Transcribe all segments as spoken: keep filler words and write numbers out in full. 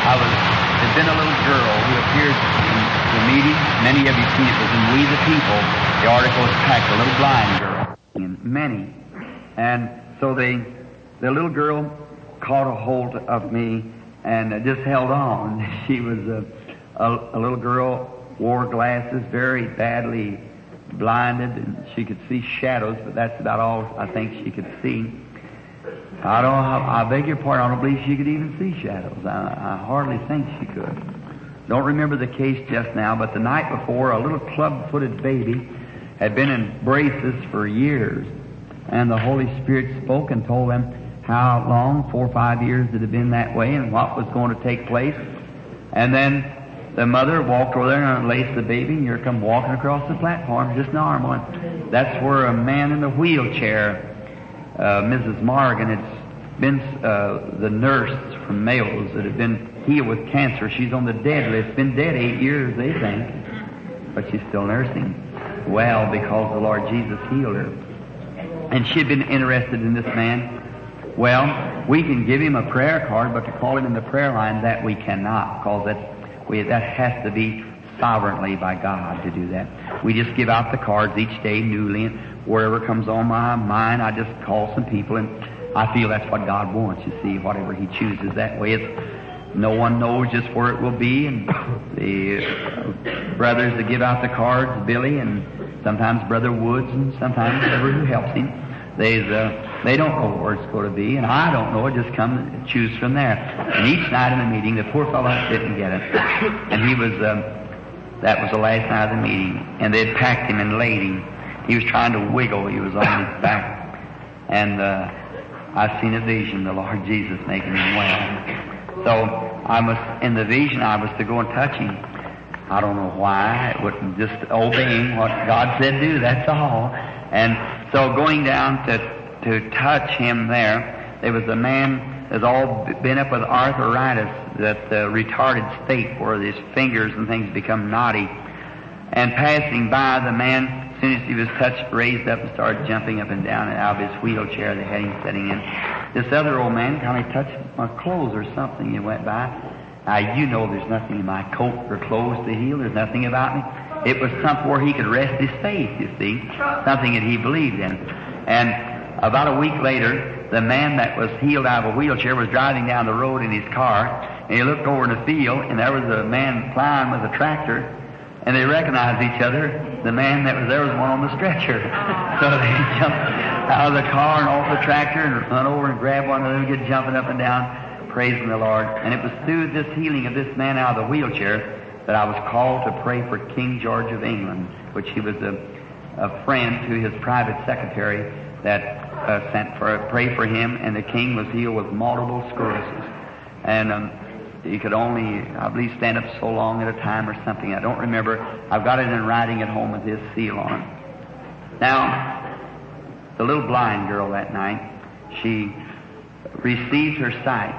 I was, there'd been a little girl who appeared in the meeting. Many of you seen it. It was in We the People. The article was packed, a little blind girl. And many. And so they, the little girl caught a hold of me and just held on. She was a, a, a little girl, wore glasses, very badly blinded, and she could see shadows, but that's about all I think she could see. I don't, I, I beg your pardon, I don't believe she could even see shadows. I, I hardly think she could. Don't remember the case just now, but the night before, a little club-footed baby had been in braces for years, and the Holy Spirit spoke and told them how long, four or five years it had been that way, and what was going to take place. And then the mother walked over there and unlaced the baby, and here come walking across the platform, just an arm on. That's where a man in a wheelchair, uh, Missus Morgan, had been uh, the nurse from Mayos that had been healed with cancer. She's on the dead list. Been dead eight years, they think, but she's still nursing well because the Lord Jesus healed her. And she'd been interested in this man. Well, we can give him a prayer card, but to call him in the prayer line, that we cannot, because that we, that has to be sovereignly by God to do that. We just give out the cards each day newly, and wherever comes on my mind, I just call some people, and I feel that's what God wants, you see, whatever He chooses. That way it's, no one knows just where it will be, and the uh, brothers that give out the cards, Billy, and sometimes Brother Woods, and sometimes whoever who helps him, they uh, they don't know where it's going to be, and I don't know. Just come and choose from there. And each night in the meeting, the poor fellow didn't get it, and he was. Um, that was the last night of the meeting, and they'd packed him and laid him. He was trying to wiggle. He was on his back, and uh, I seen a vision, the Lord Jesus making him well. So I was in the vision. I was to go and touch him. I don't know why. It wasn't just obeying what God said do. That's all. And so going down to to touch him there, there was a man that's all been up with arthritis, that uh, retarded state where his fingers and things become knotty. And passing by, the man, as soon as he was touched, raised up and started jumping up and down and out of his wheelchair they had him sitting in. This other old man kind of touched my clothes or something. He went by. Now, you know there's nothing in my coat or clothes to heal. There's nothing about me. It was something where he could rest his faith, you see, something that he believed in. And about a week later, the man that was healed out of a wheelchair was driving down the road in his car, and he looked over in the field, and there was a man plowing with a tractor, and they recognized each other. The man that was there was one on the stretcher. So they jumped out of the car and off the tractor and run over and grab one of them and get jumping up and down, praising the Lord. And it was through this healing of this man out of the wheelchair that I was called to pray for King George of England, which he was a, a friend to his private secretary that uh, sent for pray for him, and the king was healed with multiple sclerosis, and um, he could only, I believe, stand up so long at a time or something. I don't remember. I've got it in writing at home with his seal on it. Now, the little blind girl that night, she received her sight.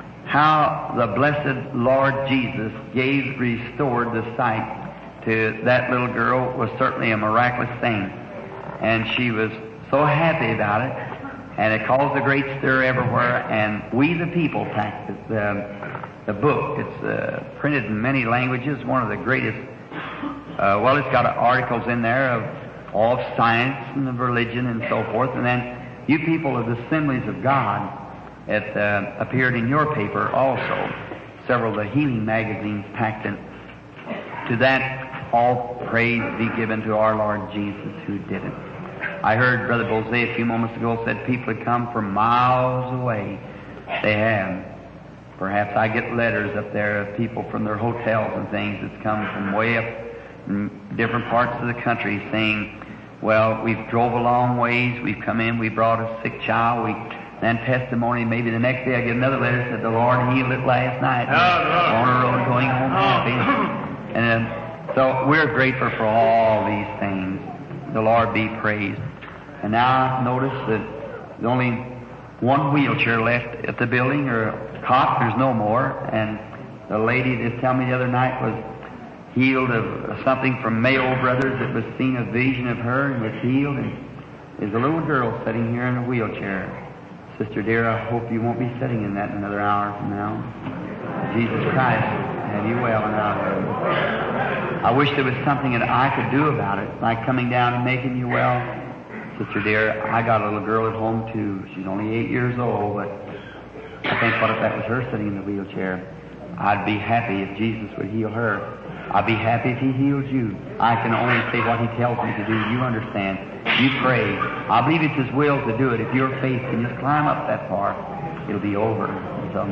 How the blessed Lord Jesus gave, restored the sight to that little girl was certainly a miraculous thing, and she was so happy about it, and it caused a great stir everywhere. And We the People packed it, the, the book. It's uh, printed in many languages, one of the greatest. Uh, well, it's got articles in there of all of science and of religion and so forth. And then You People of the Assemblies of God, it uh, appeared in your paper also. Several of the healing magazines packed it. To that, all praise be given to our Lord Jesus who did it. I heard Brother Bose a few moments ago said people had come from miles away. They have. Perhaps I get letters up there of people from their hotels and things that's come from way up in different parts of the country saying, well, we've drove a long ways, we've come in, we brought a sick child, we then testimony, maybe the next day I get another letter that said the Lord healed it last night. On the road going home happy. And uh, so we're grateful for all these things. The Lord be praised. And now notice that there's only one wheelchair left at the building, or a cot. There's no more. And the lady that told me the other night was healed of something from Mayo Brothers that was seeing a vision of her and was healed. And there's a little girl sitting here in a wheelchair. Sister dear, I hope you won't be sitting in that in another hour from now. Jesus Christ, have you well enough. I wish there was something that I could do about it, like coming down and making you well. Sister dear, I got a little girl at home too. She's only eight years old, but I think what if that was her sitting in the wheelchair? I'd be happy if Jesus would heal her. I'd be happy if He heals you. I can only say what He tells me to do. You understand. You pray. I believe it's His will to do it. If your faith can just climb up that far, it'll be over. So,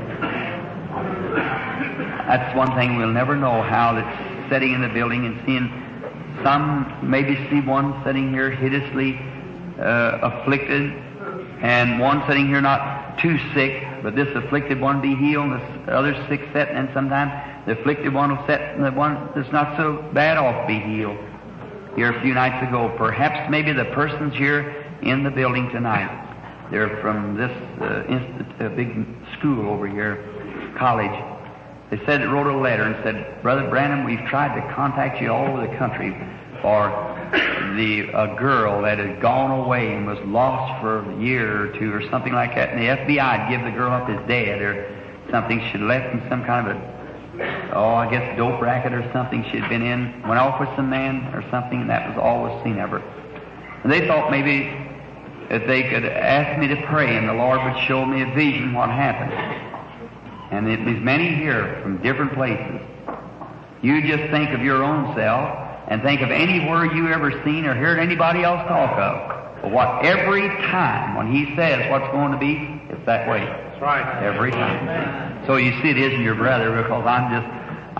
that's one thing we'll never know, how that's sitting in the building and seeing some, maybe see one sitting here hideously uh, afflicted, and one sitting here not too sick, but this afflicted one be healed, and the other sick set, and sometimes the afflicted one will set, and the one that's not so bad off be healed. Here a few nights ago, perhaps maybe the persons here in the building tonight, they're from this uh, institute, uh, big school over here, college. They said, wrote a letter and said, Brother Branham, we've tried to contact you all over the country for the a girl that had gone away and was lost for a year or two or something like that, and the F B I had give the girl up as dead or something. She'd left in some kind of a, oh, I guess dope racket or something she'd been in, went off with some man or something, and that was all was seen of her. And they thought maybe if they could ask me to pray and the Lord would show me a vision what happened. And there's many here from different places. You just think of your own self and think of any word you ever seen or heard anybody else talk of. But what every time when He says what's going to be, it's that way. That's right. Every time. So you see, it isn't your brother, because I'm just,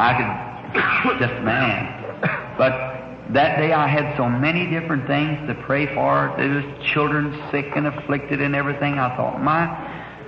I could, just a man. But that day I had so many different things to pray for. There was children sick and afflicted and everything. I thought, my,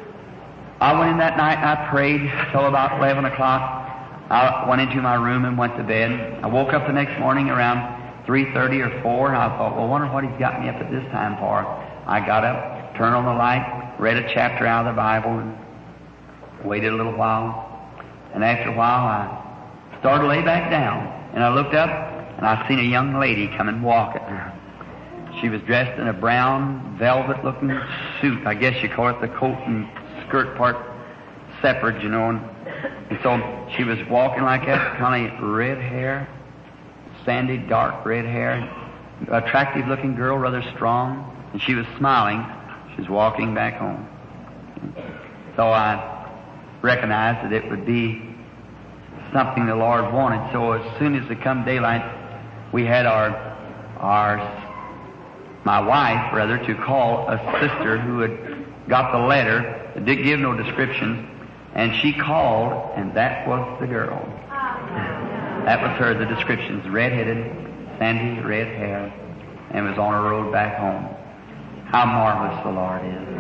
I went in that night and I prayed till about eleven o'clock. I went into my room and went to bed. I woke up the next morning around three thirty or four, and I thought, well, I wonder what He's got me up at this time for. I got up, turned on the light, read a chapter out of the Bible, and waited a little while. And after a while, I started to lay back down, and I looked up, and I seen a young lady coming walking. She was dressed in a brown velvet-looking suit. I guess you call it the coat and skirt part separate, you know. And, and so she was walking like that, kind of red hair, sandy, dark red hair, attractive-looking girl, rather strong, and she was smiling. She was walking back home. So I recognized that it would be something the Lord wanted. So as soon as it come daylight, we had our, our, my wife, rather, to call a sister who had got the letter. It didn't give no descriptions, and she called, and that was the girl. That was her, the descriptions, red-headed, sandy red hair, and was on her road back home. How marvelous the Lord is.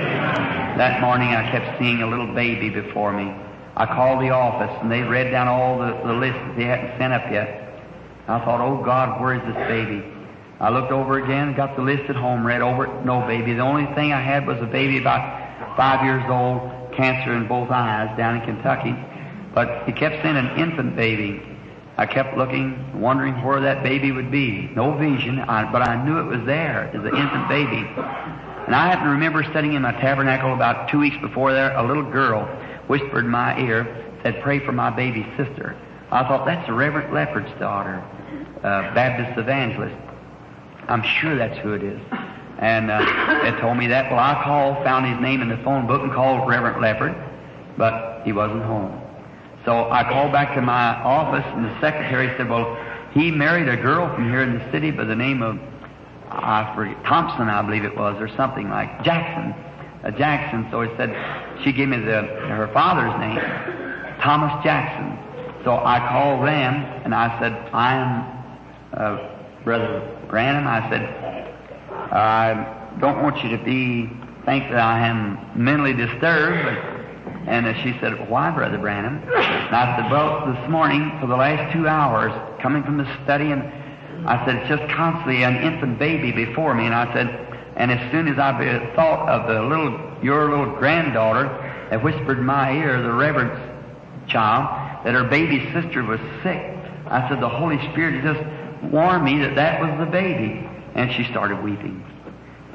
That morning I kept seeing a little baby before me. I called the office, and they read down all the, the lists that they hadn't sent up yet. I thought, oh God, where is this baby? I looked over again, got the list at home, read over it, no baby. The only thing I had was a baby about five years old, cancer in both eyes, down in Kentucky. But he kept saying an infant baby. I kept looking, wondering where that baby would be. No vision, I, but I knew it was there, as an infant baby. And I happen to remember sitting in my tabernacle about two weeks before there, a little girl whispered in my ear, said, pray for my baby sister. I thought, that's the Reverend Leopard's daughter, uh, Baptist evangelist. I'm sure that's who it is. And uh, they told me that. Well, I called, found his name in the phone book and called Reverend Leopard, but he wasn't home. So I called back to my office, and the secretary said, well, he married a girl from here in the city by the name of, I forget, Thompson, I believe it was, or something like Jackson. Uh, Jackson. So he said, she gave me the, her father's name, Thomas Jackson. So I called them, and I said, I am uh, Brother Branham. I said, I don't want you to be, think that I am mentally disturbed, but and uh, she said, why, Brother Branham? And I said, well, this morning, for the last two hours, coming from the study, and I said, it's just constantly an infant baby before me. And I said, and as soon as I thought of the little, your little granddaughter that whispered in my ear, the Reverend's child, that her baby sister was sick, I said, the Holy Spirit just warned me that that was the baby. And she started weeping.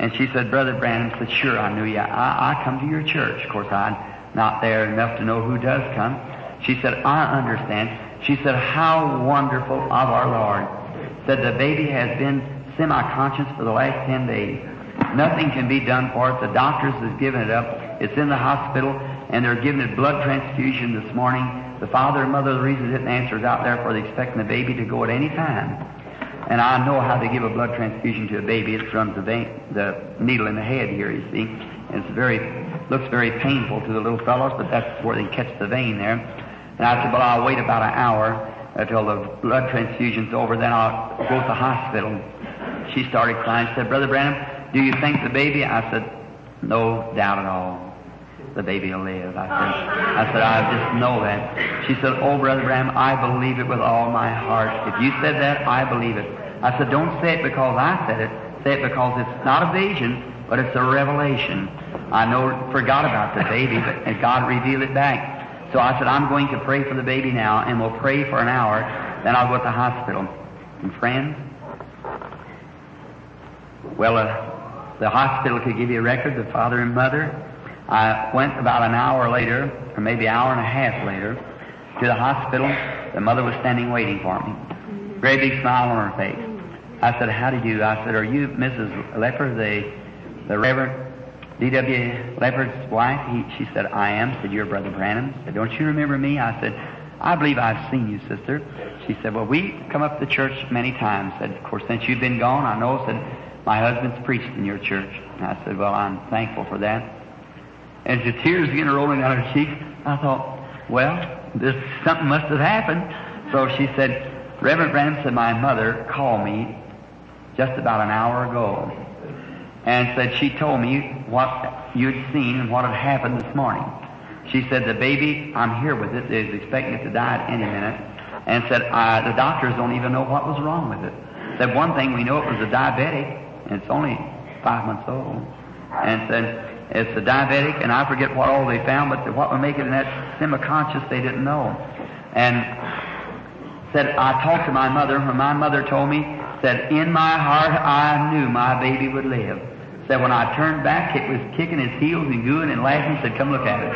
And she said, Brother Branham, said, sure, I knew you. I, I come to your church. Of course, I'm not there enough to know who does come. She said, I understand. She said, how wonderful of our Lord. Said, the baby has been semi-conscious for the last ten days. Nothing can be done for it. The doctors has given it up. It's in the hospital, and they're giving it blood transfusion this morning. The father and mother, the reason it didn't answer, is out there for they expecting the baby to go at any time. And I know how to give a blood transfusion to a baby. It runs the vein, the needle in the head here, you see. And it's very, looks very painful to the little fellows, but that's where they catch the vein there. And I said, well, I'll wait about an hour until the blood transfusion's over, then I'll go to the hospital. She started crying. She said, Brother Branham, do you think the baby? I said, no doubt at all. The baby will live. I said, I said, I just know that. She said, oh, Brother Branham, I believe it with all my heart. If you said that, I believe it. I said, don't say it because I said it. Say it because it's not a vision, but it's a revelation. I know, forgot about the baby, but God revealed it back. So I said, I'm going to pray for the baby now, and we'll pray for an hour, then I'll go to the hospital. And friends, well, uh, the hospital could give you a record, the father and mother. I went about an hour later, or maybe an hour and a half later, to the hospital. The mother was standing waiting for me. Very big smile on her face. I said, how do you do? I said, are you Missus Leopard, the, the Reverend D W Leopard's wife? He, she said, I am. I said, you're Brother Branham. I said, don't you remember me? I said, I believe I've seen you, sister. She said, well, we come up to church many times. I said, of course, since you've been gone, I know. I said, my husband's preached in your church. And I said, well, I'm thankful for that. And the tears began rolling down her cheeks. I thought, well, this something must have happened. So she said, Reverend Branham said, my mother called me just about an hour ago and said she told me what you'd seen and what had happened this morning. She said, the baby, I'm here with it, is expecting it to die at any minute. And said, uh, the doctors don't even know what was wrong with it. Said, one thing, we know it was a diabetic, and it's only five months old. And said, it's a diabetic, and I forget what all they found, but what would make it in that semi-conscious, they didn't know. And said, I talked to my mother, when my mother told me, said, in my heart I knew my baby would live. Said, when I turned back, it was kicking its heels and gooing and laughing. Said, come look at it.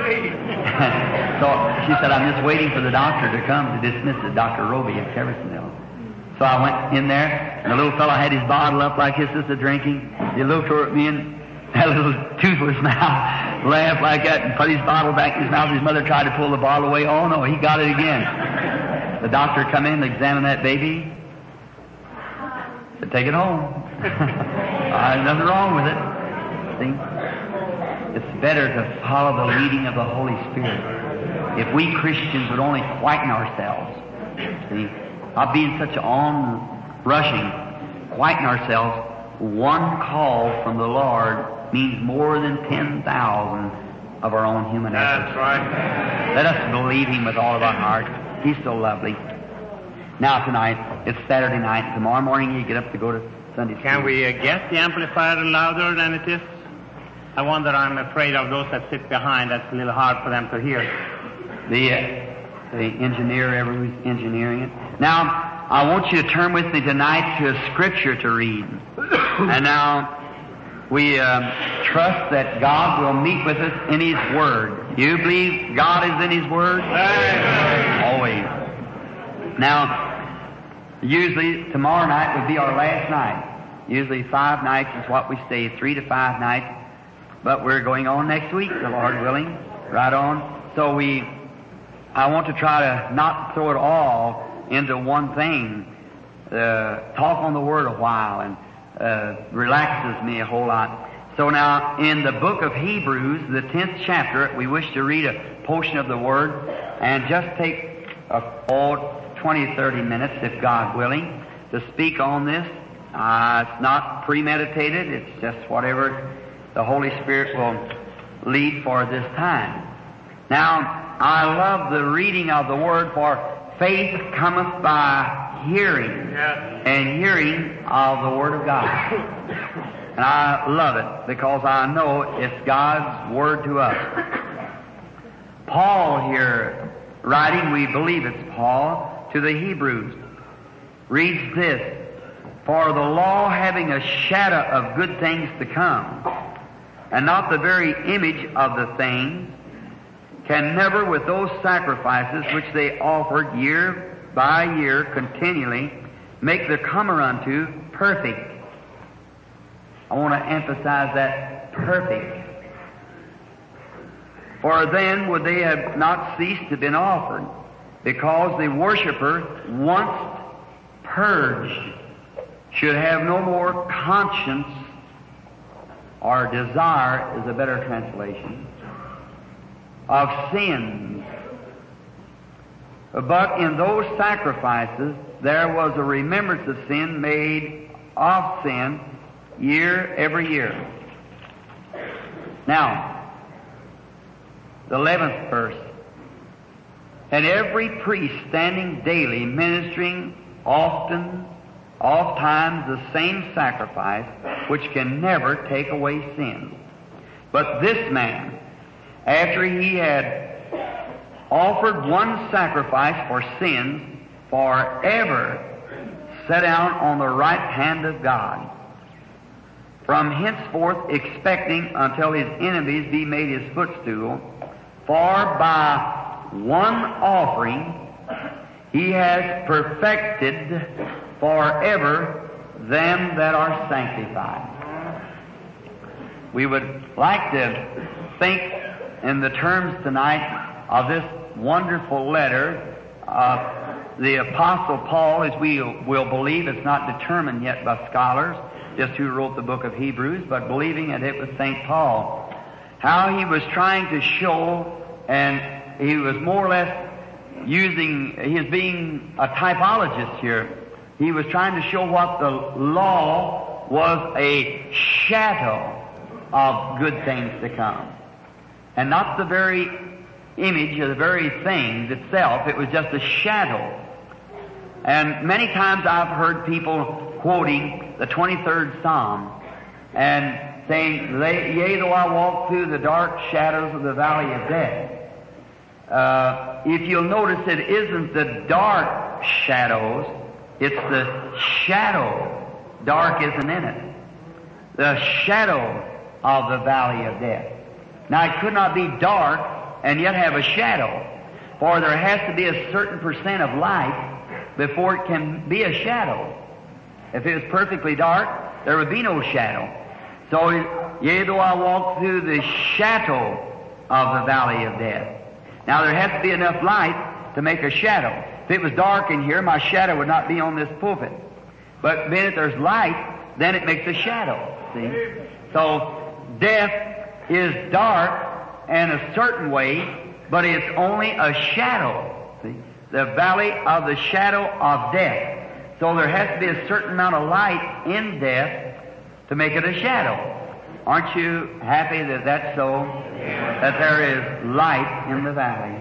So she said, I'm just waiting for the doctor to come to dismiss it, Doctor Roby at Jeffersonville. So I went in there, and the little fellow had his bottle up like his sister drinking. He looked over at me and had a little toothless mouth, laughed like that, and put his bottle back in his mouth. His mother tried to pull the bottle away. Oh, no, he got it again. The doctor come in, examine that baby, said, take it home. uh, nothing wrong with it. See? It's better to follow the leading of the Holy Spirit. If we Christians would only quieten ourselves, see, not being such on-rushing, quieten ourselves, one call from the Lord means more than ten thousand of our own human efforts. That's right. Let us believe Him with all of our heart. He's so lovely. Now tonight, it's Saturday night. Tomorrow morning you get up to go to Sunday school. Can we uh, get the amplifier louder than it is? I wonder, I'm afraid of those that sit behind. That's a little hard for them to hear. The, uh, the engineer, ever who's engineering it. Now, I want you to turn with me tonight to a scripture to read. And now, we um, trust that God will meet with us in His Word. You believe God is in His Word? Always. Now, usually tomorrow night would be our last night. Usually five nights is what we stay, three to five nights. But we're going on next week, the Lord willing, right on. So we, I want to try to not throw it all into one thing. Uh, talk on the Word a while and uh, relaxes me a whole lot. So now, in the book of Hebrews, the tenth chapter, we wish to read a portion of the Word and just take a, oh, twenty, thirty minutes, if God willing, to speak on this. Uh, it's not premeditated. It's just whatever the Holy Spirit will lead for this time. Now, I love the reading of the Word, for faith cometh by hearing, Yes. and hearing of the Word of God. And I love it because I know it's God's Word to us. Paul here, writing, we believe it's Paul, to the Hebrews, reads this, For the law, having a shadow of good things to come, and not the very image of the things, can never, with those sacrifices which they offered year by year continually, make the comer unto perfect. I want to emphasize that, perfect. For then would they have not ceased to have been offered, because the worshipper, once purged, should have no more conscience, or desire is a better translation, of sins. But in those sacrifices there was a remembrance of sin made of sin year every year. Now, the eleventh verse. And every priest standing daily, ministering often, oft times the same sacrifice, which can never take away sin. But this man, after he had offered one sacrifice for sins, forever sat down on the right hand of God, from henceforth expecting until his enemies be made his footstool. For by one offering he has perfected forever them that are sanctified. We would like to think in the terms tonight of this wonderful letter. Uh, the Apostle Paul, as we will believe, it's not determined yet by scholars, just who wrote the book of Hebrews, but believing that it was Saint Paul, how he was trying to show, and he was more or less using, he is being a typologist here. He was trying to show what the law was, a shadow of good things to come, and not the very image of the very things itself. It was just a shadow. And many times I've heard people quoting the twenty-third Psalm and saying, yea, though I walk through the dark shadows of the valley of death. Uh, if you'll notice, it isn't the dark shadows, it's the shadow. Dark isn't in it. The shadow of the valley of death. Now, it could not be dark and yet have a shadow, for there has to be a certain percent of light before it can be a shadow. If it was perfectly dark, there would be no shadow. So, yea, though I walk through the shadow of the valley of death. Now, there has to be enough light to make a shadow. If it was dark in here, my shadow would not be on this pulpit. But then if there's light, then it makes a shadow. See? So, death is dark in a certain way, but it's only a shadow. See? The valley of the shadow of death. So there has to be a certain amount of light in death to make it a shadow. Aren't you happy that that's so? That there is light in the valley.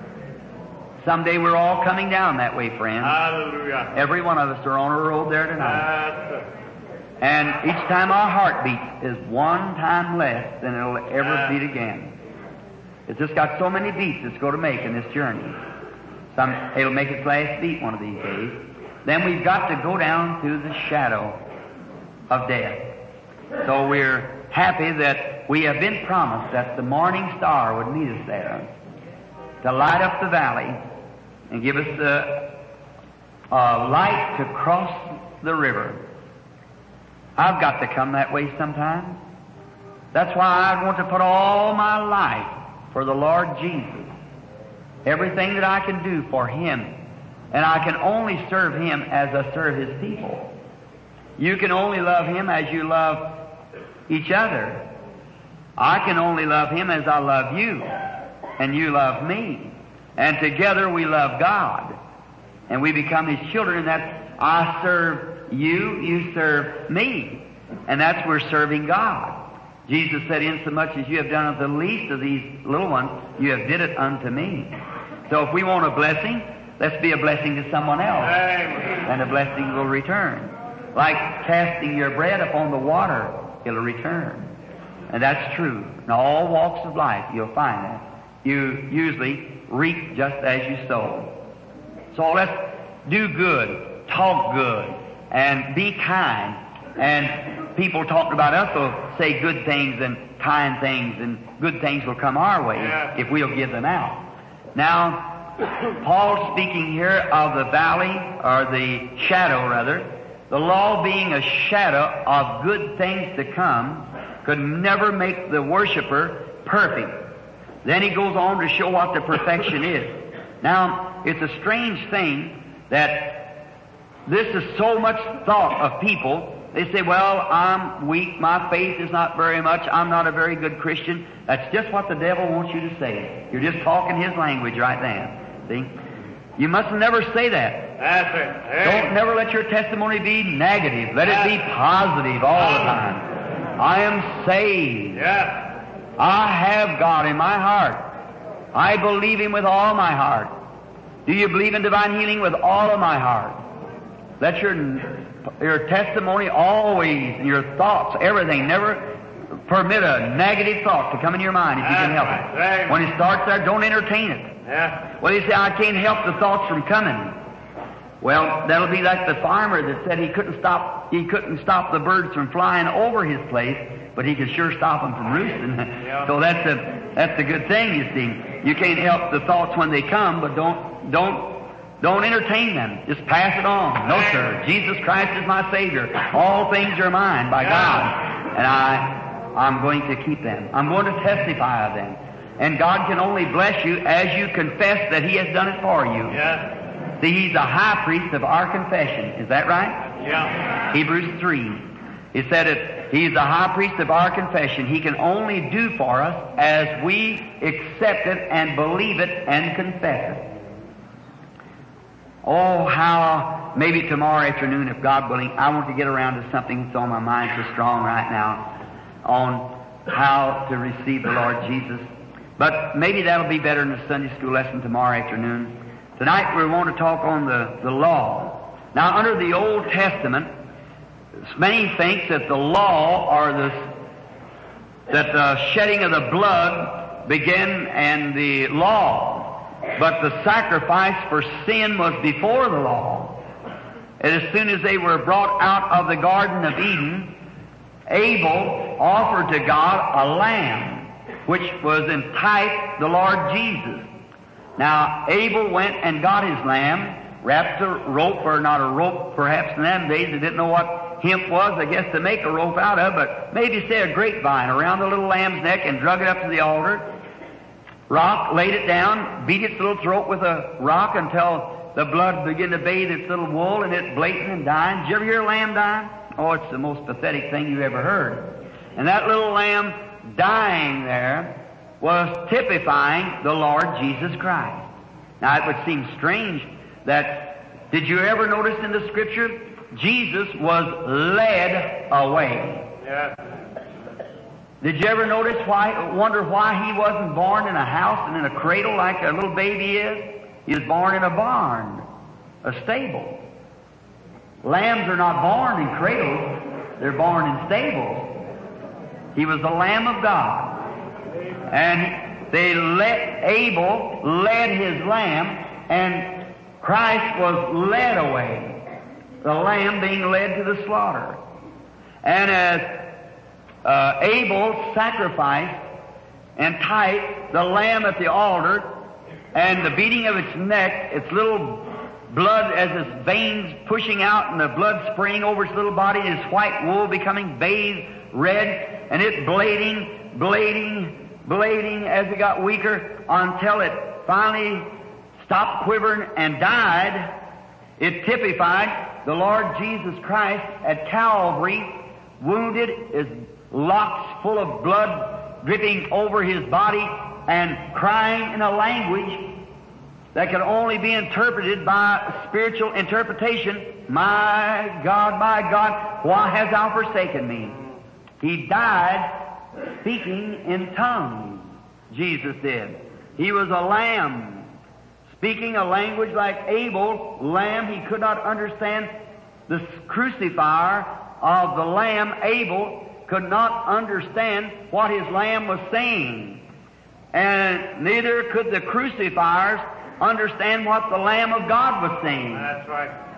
Someday we're all coming down that way, friends. Hallelujah. Every one of us are on a road there tonight. And each time our heart beats is one time less than it'll ever beat again. It's just got so many beats it's going to make in this journey. Some, it'll make its last beat one of these days. Then we've got to go down through the shadow of death. So we're happy that we have been promised that the morning star would meet us there to light up the valley and give us the uh, light to cross the river. I've got to come that way sometime. That's why I want to put all my life for the Lord Jesus. Everything that I can do for Him. And I can only serve Him as I serve His people. You can only love Him as you love each other. I can only love Him as I love you. And you love me. And together we love God. And we become His children. And that's, I serve you, you serve me. And that's we're serving God. Jesus said, insomuch as you have done it the least of these little ones, you have did it unto me. So if we want a blessing, let's be a blessing to someone else. Amen. And a blessing will return. Like casting your bread upon the water, it'll return. And that's true. In all walks of life, you'll find that. You usually reap just as you sow. So let's do good, talk good, and be kind. And people talking about us will say good things and kind things, and good things will come our way Yeah. if we'll give them out. Now, Paul's speaking here of the valley, or the shadow rather. The law being a shadow of good things to come could never make the worshiper perfect. Then he goes on to show what the perfection is. Now, it's a strange thing that this is so much thought of people. They say, well, I'm weak, my faith is not very much, I'm not a very good Christian. That's just what the devil wants you to say. You're just talking his language right then. See? You must never say that. That's it. Hey. Don't never let your testimony be negative. Let it be positive all the time. I am saved. Yeah. I have God in my heart. I believe Him with all my heart. Do you believe in divine healing? With all of my heart. Let your your testimony always, and your thoughts, everything, never permit a negative thought to come in your mind if you can help it. Right. When it starts there, don't entertain it. Yeah. Well, you say, I can't help the thoughts from coming. Well, that'll be like the farmer that said he couldn't stop he couldn't stop the birds from flying over his place, but he could sure stop them from roosting. Yeah. So that's a that's a good thing, you see. You can't help the thoughts when they come, but don't don't don't entertain them. Just pass it on. No, sir. Jesus Christ is my Savior. All things are mine by God, and I I'm going to keep them. I'm going to testify of them. And God can only bless you as you confess that He has done it for you. Yeah. See, He's the high priest of our confession. Is that right? Yeah. Hebrews three. He said it, He's the high priest of our confession. He can only do for us as we accept it and believe it and confess it. Oh, how, maybe tomorrow afternoon, if God willing, I want to get around to something that's on my mind so strong right now on how to receive the Lord Jesus. But maybe that'll be better in the Sunday school lesson tomorrow afternoon. Tonight we want to talk on the, the law. Now, under the Old Testament, many think that the law, or the, that the shedding of the blood began and the law, but the sacrifice for sin was before the law. And as soon as they were brought out of the Garden of Eden, Abel offered to God a lamb, which was in type the Lord Jesus. Now, Abel went and got his lamb, wrapped a rope, or not a rope, perhaps in them days they didn't know what hemp was, I guess, to make a rope out of, but maybe say a grapevine around the little lamb's neck and drug it up to the altar. Rock, laid it down, beat its little throat with a rock until the blood began to bathe its little wool, and it bleating and dying. Did you ever hear a lamb die? Oh, it's the most pathetic thing you ever heard. And that little lamb dying there was typifying the Lord Jesus Christ. Now, it would seem strange that, did you ever notice in the Scripture, Jesus was led away. Yeah. Did you ever notice why, wonder why He wasn't born in a house and in a cradle like a little baby is? He was born in a barn, a stable. Lambs are not born in cradles, they're born in stables. He was the Lamb of God. And they let, Abel led his lamb, and Christ was led away, the lamb being led to the slaughter. And as uh, Abel sacrificed and tied the lamb at the altar, and the beating of its neck, its little blood as its veins pushing out and the blood spraying over its little body, and its white wool becoming bathed red, and it bleeding, bleeding, bleeding as it got weaker until it finally stopped quivering and died. It typified the Lord Jesus Christ at Calvary, wounded, his locks full of blood dripping over his body, and crying in a language that can only be interpreted by spiritual interpretation. My God, my God, why hast thou forsaken me? He died speaking in tongues, Jesus did. He was a lamb, speaking a language like Abel's lamb. He could not understand the crucifier of the lamb. Abel could not understand what his lamb was saying. And neither could the crucifiers understand what the Lamb of God was saying. That's right.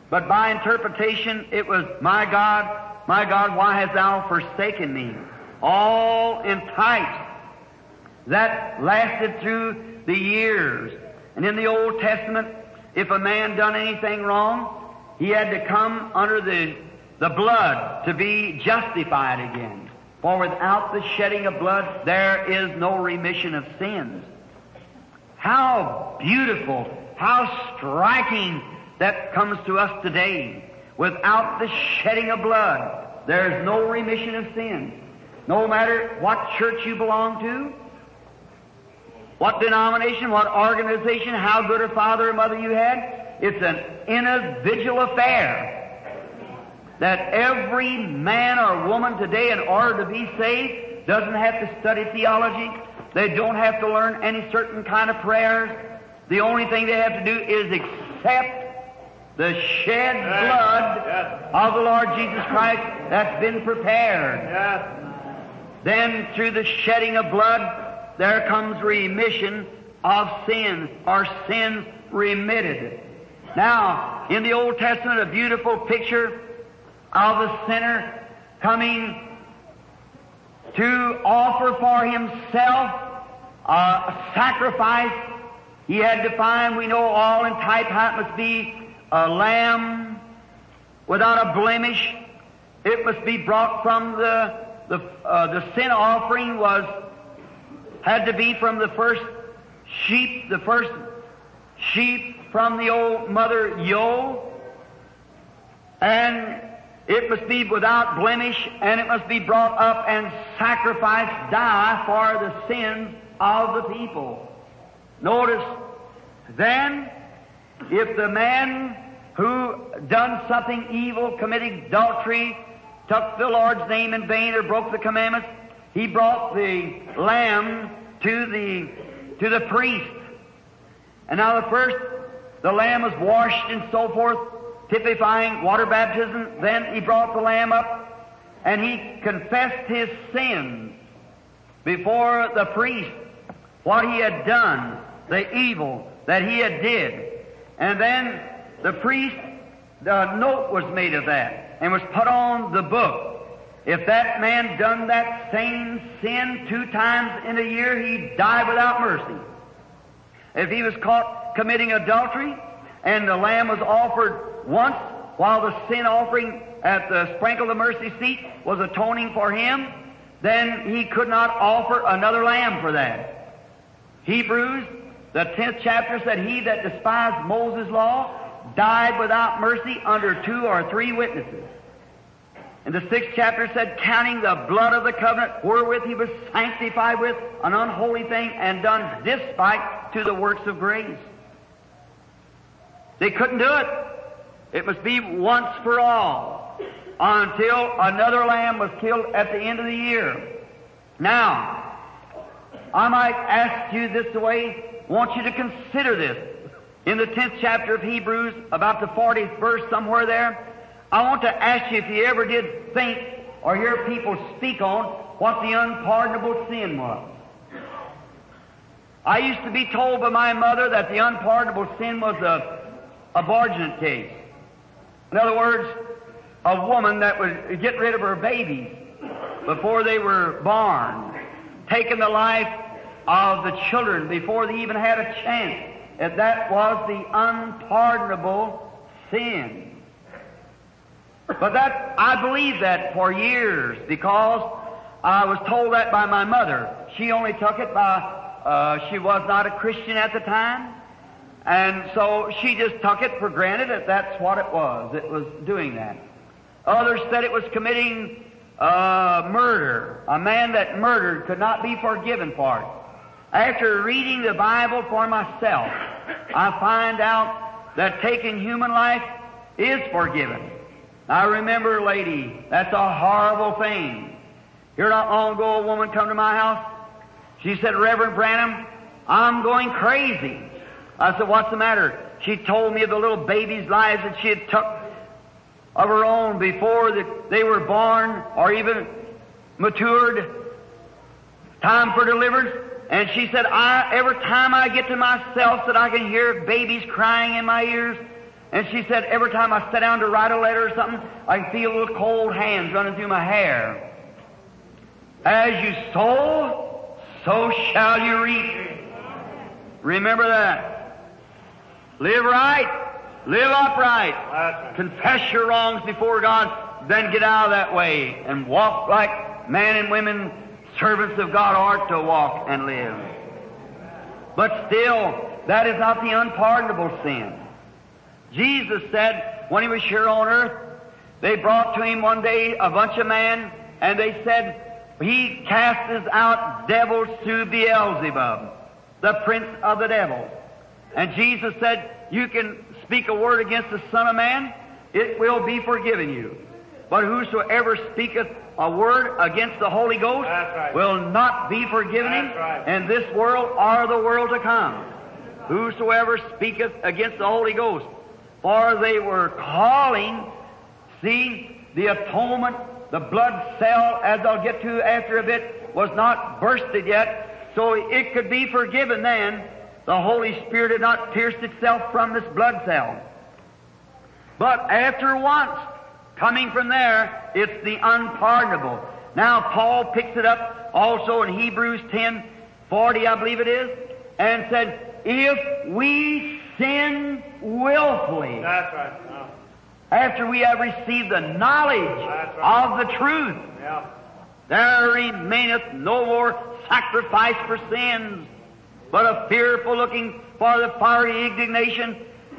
But by interpretation, it was, my God, my God, why hast thou forsaken me? All in types. That lasted through the years. And in the Old Testament, if a man done anything wrong, he had to come under the, the blood to be justified again. For without the shedding of blood, there is no remission of sins. How beautiful, how striking that comes to us today. Without the shedding of blood, there is no remission of sins. No matter what church you belong to, what denomination, what organization, how good a father or mother you had, it's an individual affair. That every man or woman today, in order to be saved, doesn't have to study theology. They don't have to learn any certain kind of prayers. The only thing they have to do is accept the shed blood yes. of the Lord Jesus Christ that's been prepared. Yes. Then through the shedding of blood, there comes remission of sins, or sins remitted. Now, in the Old Testament, a beautiful picture of a sinner coming to offer for himself a sacrifice. He had to find, we know all in type how it must be a lamb without a blemish. It must be brought from the the uh, the sin offering was had to be from the first sheep, the first sheep from the old mother ewe, and it must be without blemish, and it must be brought up and sacrificed, die for the sins of the people. Notice, then, if the man who done something evil, committing adultery, took the Lord's name in vain, or broke the commandments, he brought the lamb to the to the priest. And now the first, the lamb was washed and so forth, typifying water baptism. Then he brought the lamb up, and he confessed his sins before the priest, what he had done, the evil that he had did. And then the priest, the note was made of that and was put on the book. If that man done that same sin two times in a year, he'd die without mercy. If he was caught committing adultery and the lamb was offered once while the sin offering at the sprinkle of the mercy seat was atoning for him, then he could not offer another lamb for that. Hebrews, the tenth chapter, said, he that despised Moses' law died without mercy under two or three witnesses. And the sixth chapter said, counting the blood of the covenant wherewith he was sanctified with an unholy thing and done despite to the works of grace. They couldn't do it. It must be once for all until another lamb was killed at the end of the year. Now, I might ask you this way, want you to consider this. In the tenth chapter of Hebrews, about the fortieth verse somewhere there, I want to ask you if you ever did think or hear people speak on what the unpardonable sin was. I used to be told by my mother that the unpardonable sin was a abortion case. In other words, a woman that would get rid of her babies before they were born, taking the life of the children before they even had a chance. And that was the unpardonable sin. But that, I believed that for years because I was told that by my mother. She only took it by, uh, she was not a Christian at the time. And so she just took it for granted that that's what it was. It was doing that. Others said it was committing uh, murder. A man that murdered could not be forgiven for it. After reading the Bible for myself, I find out that taking human life is forgiven. I remember a lady, that's a horrible thing. Here not long ago, a woman come to my house. She said, Reverend Branham, I'm going crazy. I said, what's the matter? She told me of the little babies' lives that she had took of her own before that they were born or even matured. Time for deliverance. And she said, I, every time I get to myself that I can hear babies crying in my ears, And she said, every time I sit down to write a letter or something, I can feel little cold hands running through my hair. As you sow, so shall you reap. Remember that. Live right. Live upright. Right. Confess your wrongs before God, then get out of that way and walk like men and women, servants of God, ought to walk and live. But still, that is not the unpardonable sin. Jesus said, when He was here on earth, they brought to Him one day a bunch of men, and they said, He casts out devils through Beelzebub, the prince of the devils. And Jesus said, you can speak a word against the Son of Man, it will be forgiven you. But whosoever speaketh a word against the Holy Ghost right. will not be forgiven him right. in this world or the world to come. Whosoever speaketh against the Holy Ghost. For they were calling, see, the atonement, the blood cell, as I'll get to after a bit, was not bursted yet, so it could be forgiven then. The Holy Spirit had not pierced itself from this blood cell. But after once, coming from there, it's the unpardonable. Now Paul picks it up also in Hebrews ten forty, I believe it is, and said, if we sin willfully, that's right. No. after we have received the knowledge right. of the truth, yeah. there remaineth no more sacrifice for sins, but a fearful looking for the fiery indignation.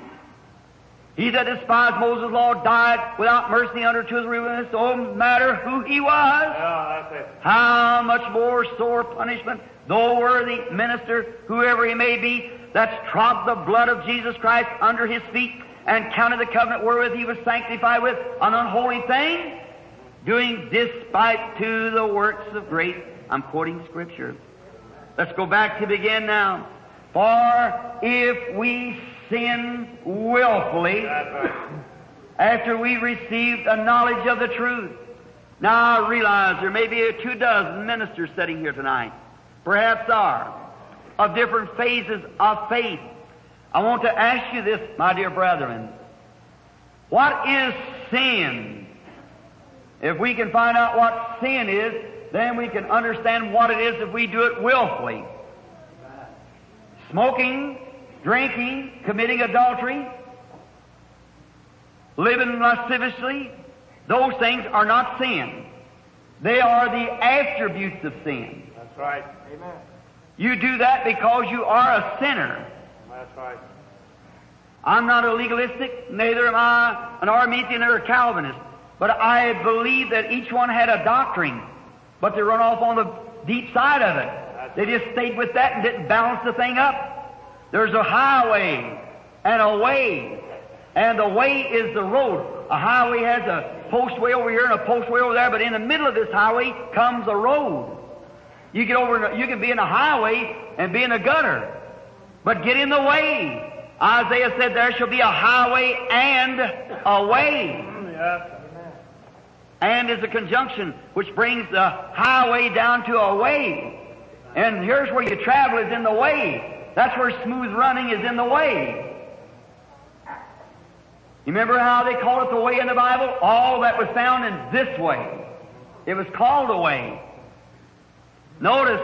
He that despised Moses' law died without mercy under his ruins, no matter who he was. Yeah, that's it. How much more sore punishment, though worthy minister, whoever he may be, that's trod the blood of Jesus Christ under his feet and counted the covenant wherewith he was sanctified with an unholy thing, doing despite to the works of grace. I'm quoting Scripture. Let's go back to begin now. For if we sin willfully, after we received a knowledge of the truth. Now I realize there may be two dozen ministers sitting here tonight, perhaps are, of different phases of faith. I want to ask you this, my dear brethren. What is sin? If we can find out what sin is, then we can understand what it is if we do it willfully. Smoking, drinking, committing adultery, living lasciviously, those things are not sin. They are the attributes of sin. That's right. Amen. You do that because you are a sinner. That's right. I'm not a legalistic, neither am I an Arminian or a Calvinist, but I believe that each one had a doctrine, but they run off on the deep side of it. That's they just stayed with that and didn't balance the thing up. There's a highway and a way, and the way is the road. A highway has a post way over here and a post way over there, but in the middle of this highway comes a road. You get over, you can be in a highway and be in a gutter, but get in the way. Isaiah said there shall be a highway and a way. Yes. And is a conjunction which brings the highway down to a way. And here's where you travel is in the way. That's where smooth running is in the way. You remember how they call it the way in the Bible? All that was found in this way. It was called a way. Notice,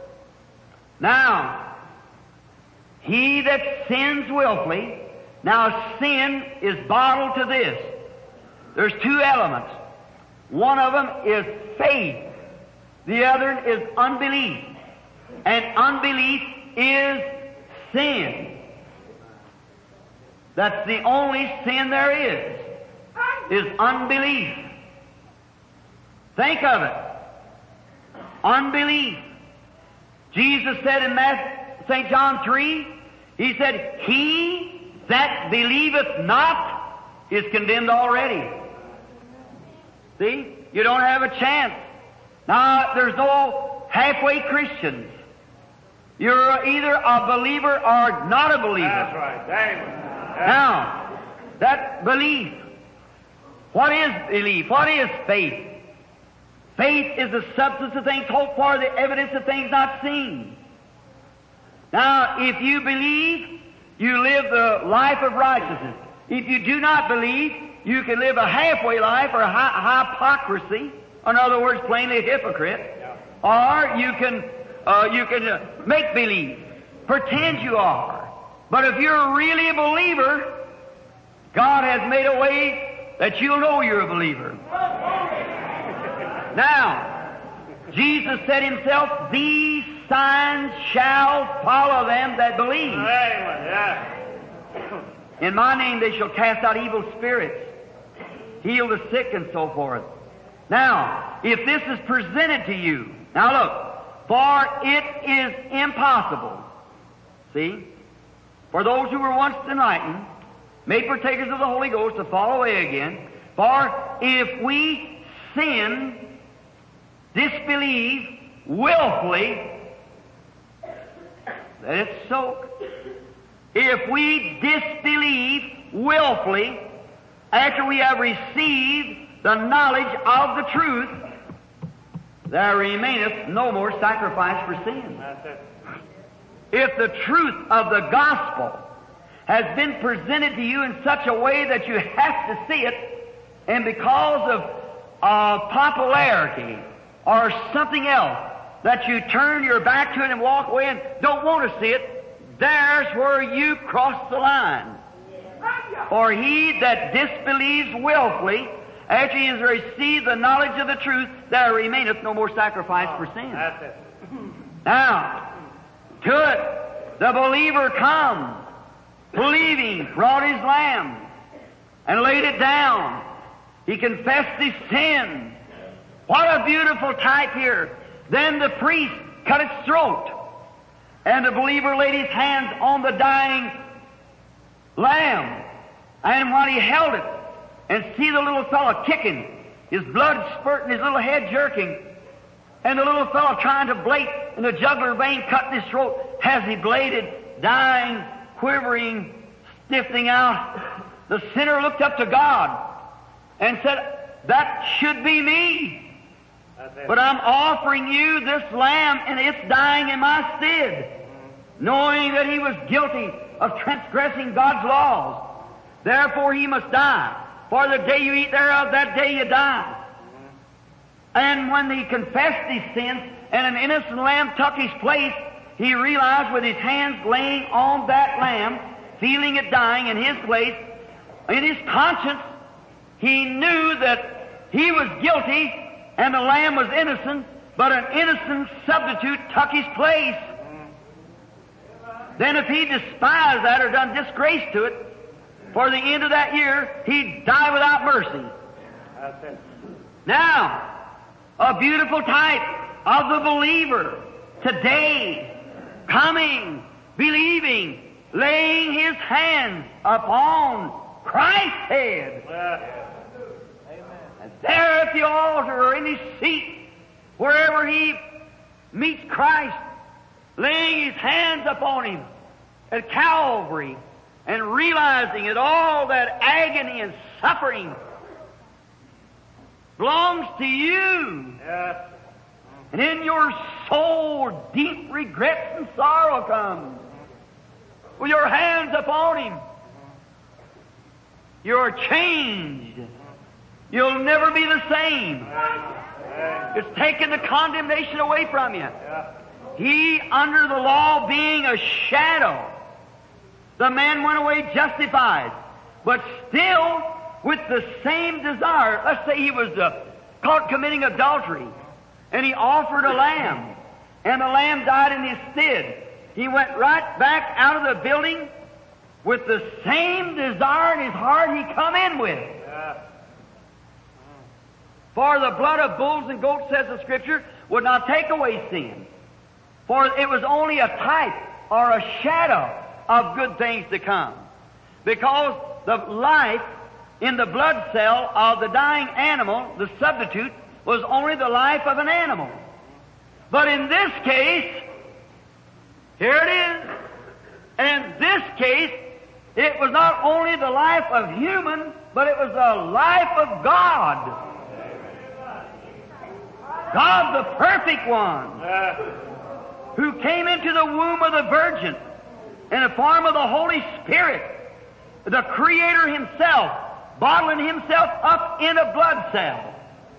now, he that sins willfully, now sin is bottled to this. There's two elements. One of them is faith. The other is unbelief. And unbelief is sin. That's the only sin there is, is unbelief. Think of it. Unbelief. Jesus said in Saint John three, He said, he that believeth not is condemned already. See? You don't have a chance. Now, there's no halfway Christians. You're either a believer or not a believer. That's right. Amen. Now, that belief. What is belief? What is faith? Faith is the substance of things hoped for, the evidence of things not seen. Now, if you believe, you live the life of righteousness. If you do not believe, you can live a halfway life or a hy- hypocrisy. In other words, plainly a hypocrite. Or you can, uh, you can uh, make believe, pretend you are. But if you're really a believer, God has made a way that you'll know you're a believer. Now, Jesus said himself, these signs shall follow them that believe. In my name they shall cast out evil spirits, heal the sick, and so forth. Now, if this is presented to you, now look, for it is impossible, see, for those who were once enlightened, made partakers of the Holy Ghost, to fall away again. For if we sin, disbelieve, willfully, let it soak. If we disbelieve willfully, after we have received the knowledge of the truth, there remaineth no more sacrifice for sin. If the truth of the gospel has been presented to you in such a way that you have to see it, and because of uh, popularity or something else, that you turn your back to it and walk away and don't want to see it, there's where you cross the line. For he that disbelieves willfully, after he has received the knowledge of the truth, there remaineth no more sacrifice for sin. That's it. Now, to it, the believer come, believing, brought his lamb, and laid it down. He confessed his sin. What a beautiful type here. Then the priest cut its throat, and the believer laid his hands on the dying lamb. And while he held it, and see the little fellow kicking, his blood spurting, his little head jerking, and the little fellow trying to blate, and the jugular vein cutting his throat, as he bladed, dying, quivering, stiffening out, the sinner looked up to God and said, that should be me. But I'm offering you this lamb, and it's dying in my stead, knowing that he was guilty of transgressing God's laws. Therefore he must die. For the day you eat thereof, that day you die. And when he confessed his sins, and an innocent lamb took his place, he realized with his hands laying on that lamb, feeling it dying in his place, in his conscience, he knew that he was guilty and the lamb was innocent, but an innocent substitute took his place. Then if he despised that or done disgrace to it, for the end of that year, he'd die without mercy. That's it. Now, a beautiful type of the believer today, coming, believing, laying his hands upon Christ's head. And there at the altar or in his seat, wherever he meets Christ, laying his hands upon him at Calvary, and realizing that all that agony and suffering belongs to you. Yes. And in your soul, deep regrets and sorrow comes. With your hands upon him, you're changed. You'll never be the same. It's taken the condemnation away from you. He, under the law, being a shadow, the man went away justified, but still with the same desire. Let's say he was uh, caught committing adultery, and he offered a lamb, and the lamb died in his stead. He went right back out of the building with the same desire in his heart he come in with. Yeah. For the blood of bulls and goats, says the Scripture, would not take away sin. For it was only a type or a shadow of good things to come. Because the life in the blood cell of the dying animal, the substitute, was only the life of an animal. But in this case, here it is. In this case, it was not only the life of human, but it was the life of God. God, the perfect one, who came into the womb of the Virgin in the form of the Holy Spirit, the Creator Himself, bottling Himself up in a blood cell.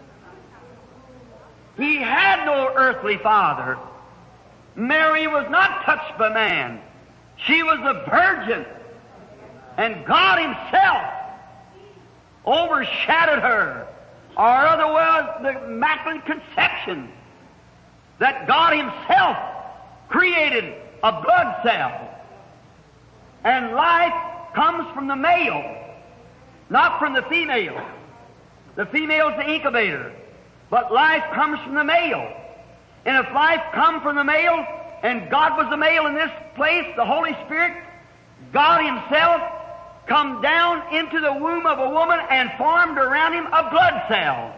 He had no earthly father. Mary was not touched by man. She was a virgin. And God Himself overshadowed her. Or otherwise, the Immaculate Conception. That God Himself created a blood cell. And life comes from the male, not from the female. The female is the incubator. But life comes from the male. And if life come from the male, and God was the male in this place, the Holy Spirit, God Himself come down into the womb of a woman and formed around Him a blood cell.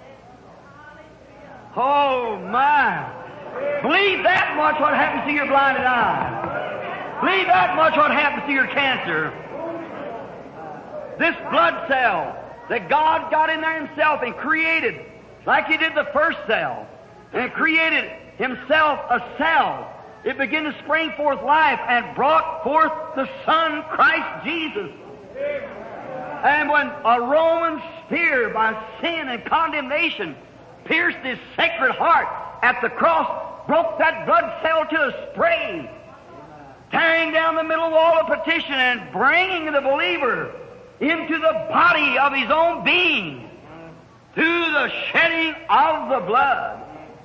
Oh my! Believe that much what happens to your blinded eye. Believe that much what happens to your cancer. This blood cell that God got in there Himself and created, like He did the first cell, and created Himself a cell. It began to spring forth life and brought forth the Son, Christ Jesus. And when a Roman spear by sin and condemnation pierced His sacred heart at the cross, broke that blood cell to a spray, tearing down the middle wall of petition and bringing the believer into the body of his own being through the shedding of the blood.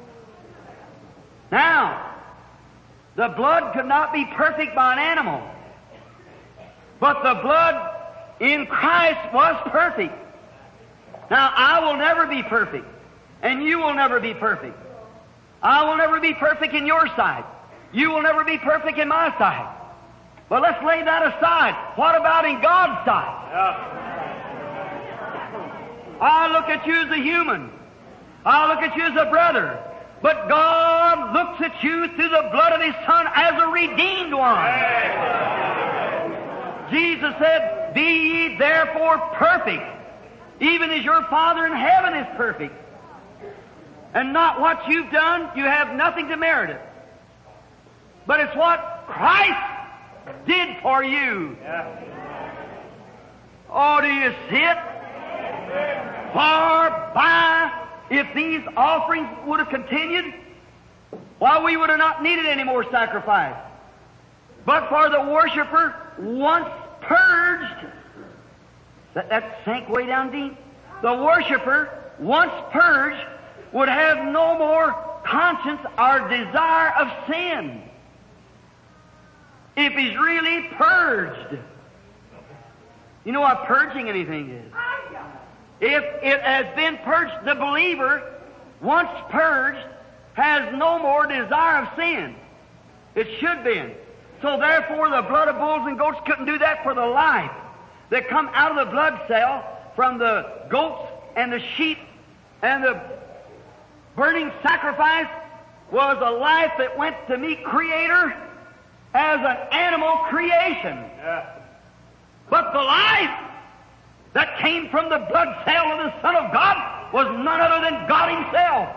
Now, the blood could not be perfect by an animal, but the blood in Christ was perfect. Now, I will never be perfect, and you will never be perfect. I will never be perfect in your sight. You will never be perfect in my sight. But let's lay that aside. What about in God's sight? Yeah. I look at you as a human. I look at you as a brother. But God looks at you through the blood of His Son as a redeemed one. Hey. Jesus said, "Be ye therefore perfect, even as your Father in heaven is perfect." And not what you've done, you have nothing to merit it. But it's what Christ did for you. Yeah. Oh, do you see it? For by, if these offerings would have continued, why, we would have not needed any more sacrifice. But for the worshiper once purged, that, that sank way down deep. The worshiper once purged would have no more conscience or desire of sin. If he's really purged. You know what purging anything is? If it has been purged, the believer, once purged, has no more desire of sin. It should be. So therefore the blood of bulls and goats couldn't do that, for the life that come out of the blood cell from the goats and the sheep and the burning sacrifice was a life that went to meet Creator as an animal creation. Yeah. But the life that came from the blood cell of the Son of God was none other than God Himself,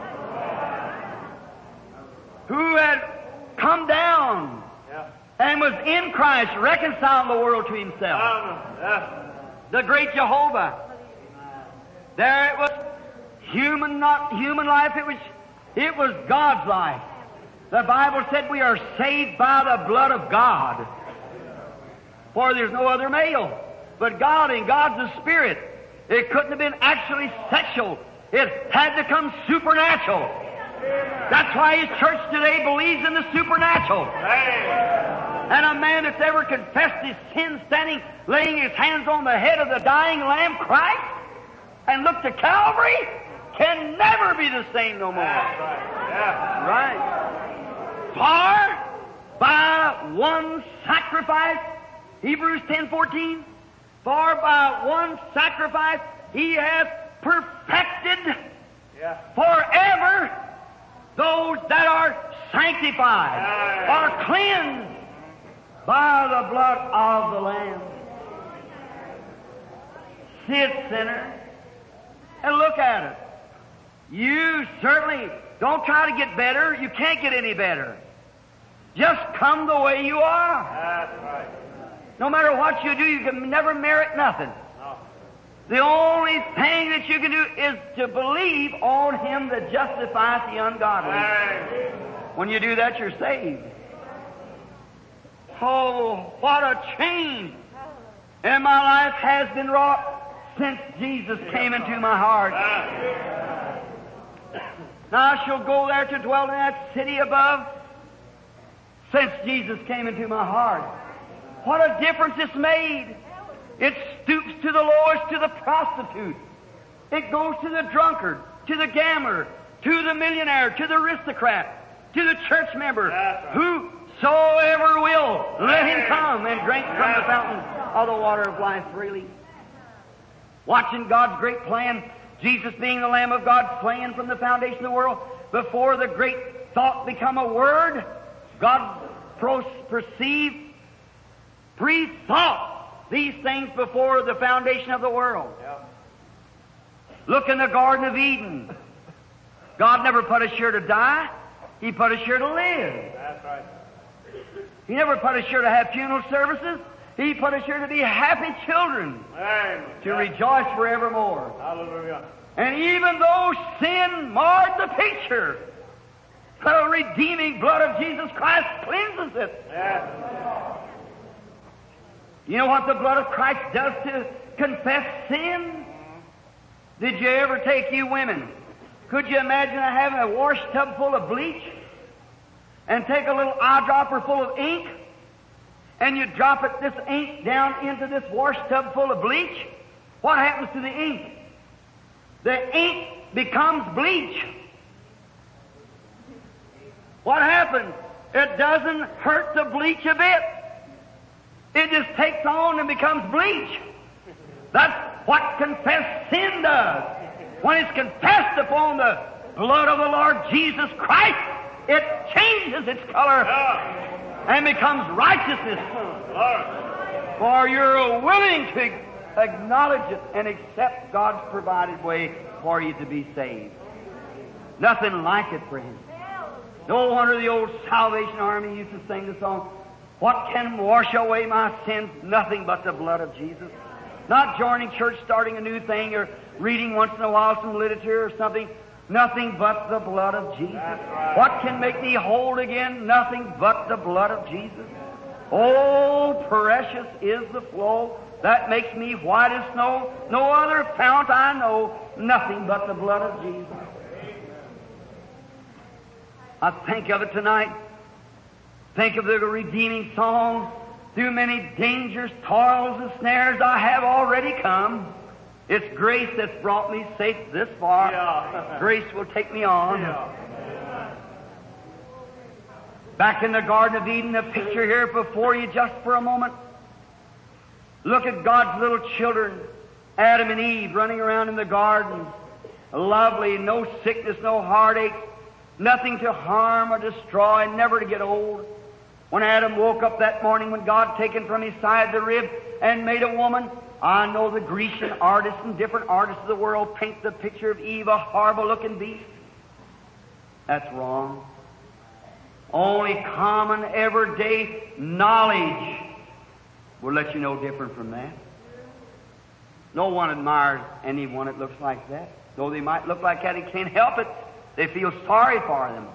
who had come down Yeah. and was in Christ, reconciling the world to Himself. Yeah. The great Jehovah. There it was human, not human life. It was, it was God's life. The Bible said we are saved by the blood of God. For there's no other male but God, and God's the Spirit. It couldn't have been actually sexual. It had to come supernatural. That's why His church today believes in the supernatural. Hey. And a man that's ever confessed his sin standing, laying his hands on the head of the dying Lamb, Christ, and looked to Calvary, can never be the same no more. Yeah. Right? For by one sacrifice, Hebrews ten fourteen, for by one sacrifice He hath perfected Yeah. forever those that are sanctified, Aye. are cleansed by the blood of the Lamb. See it, sinner, and look at it. You certainly don't try to get better. You can't get any better. Just come the way you are. That's right. No matter what you do, you can never merit nothing. The only thing that you can do is to believe on Him that justifies the ungodly. When you do that, you're saved. Oh, what a change in my life has been wrought since Jesus came into my heart. Now I shall go there to dwell in that city above since Jesus came into my heart. What a difference it's made. It stoops to the lowest, to the prostitute. It goes to the drunkard, to the gambler, to the millionaire, to the aristocrat, to the church member. Whosoever will, let him come and drink from the fountain of the water of life freely. Watching God's great plan, Jesus being the Lamb of God, slain from the foundation of the world, before the great thought become a word, God perceived, pre-thought these things before the foundation of the world. Look in the Garden of Eden. God never put us here to die. He put us here to live. That's right. He never put us here to have funeral services. He put us here to be happy children, Amen. to rejoice forevermore. Hallelujah. And even though sin marred the picture, the redeeming blood of Jesus Christ cleanses it. Yes. You know what the blood of Christ does to confess sin? Did you ever take, you women, could you imagine having a wash tub full of bleach and take a little eyedropper full of ink and you drop it, this ink down into this wash tub full of bleach? What happens to the ink? The ink becomes bleach. What happens? It doesn't hurt the bleach a bit. It just takes on and becomes bleach. That's what confessed sin does. When it's confessed upon the blood of the Lord Jesus Christ, it changes its color and becomes righteousness. For you're willing to acknowledge it and accept God's provided way for you to be saved. Nothing like it for Him. No wonder the old Salvation Army used to sing the song, what can wash away my sins? Nothing but the blood of Jesus. Not joining church, starting a new thing, or reading once in a while some literature or something. Nothing but the blood of Jesus. Right. What can make me whole again? Nothing but the blood of Jesus. Oh, precious is the flow that makes me white as snow. No other fount I know. Nothing but the blood of Jesus. I think of it tonight. Think of the redeeming song. Through many dangers, toils, and snares I have already come. It's grace that's brought me safe this far. Yeah. Grace will take me on. Yeah. Back in the Garden of Eden, a picture here before you just for a moment. Look at God's little children, Adam and Eve, running around in the garden. Lovely, no sickness, no heartache, nothing to harm or destroy, never to get old. When Adam woke up that morning, when God taken from his side the rib and made a woman, I know the Grecian artists and different artists of the world paint the picture of Eve, a horrible-looking beast. That's wrong. Only common, everyday knowledge will let you know different from that. No one admires anyone that looks like that. Though they might look like that, he can't help it. They feel sorry for them.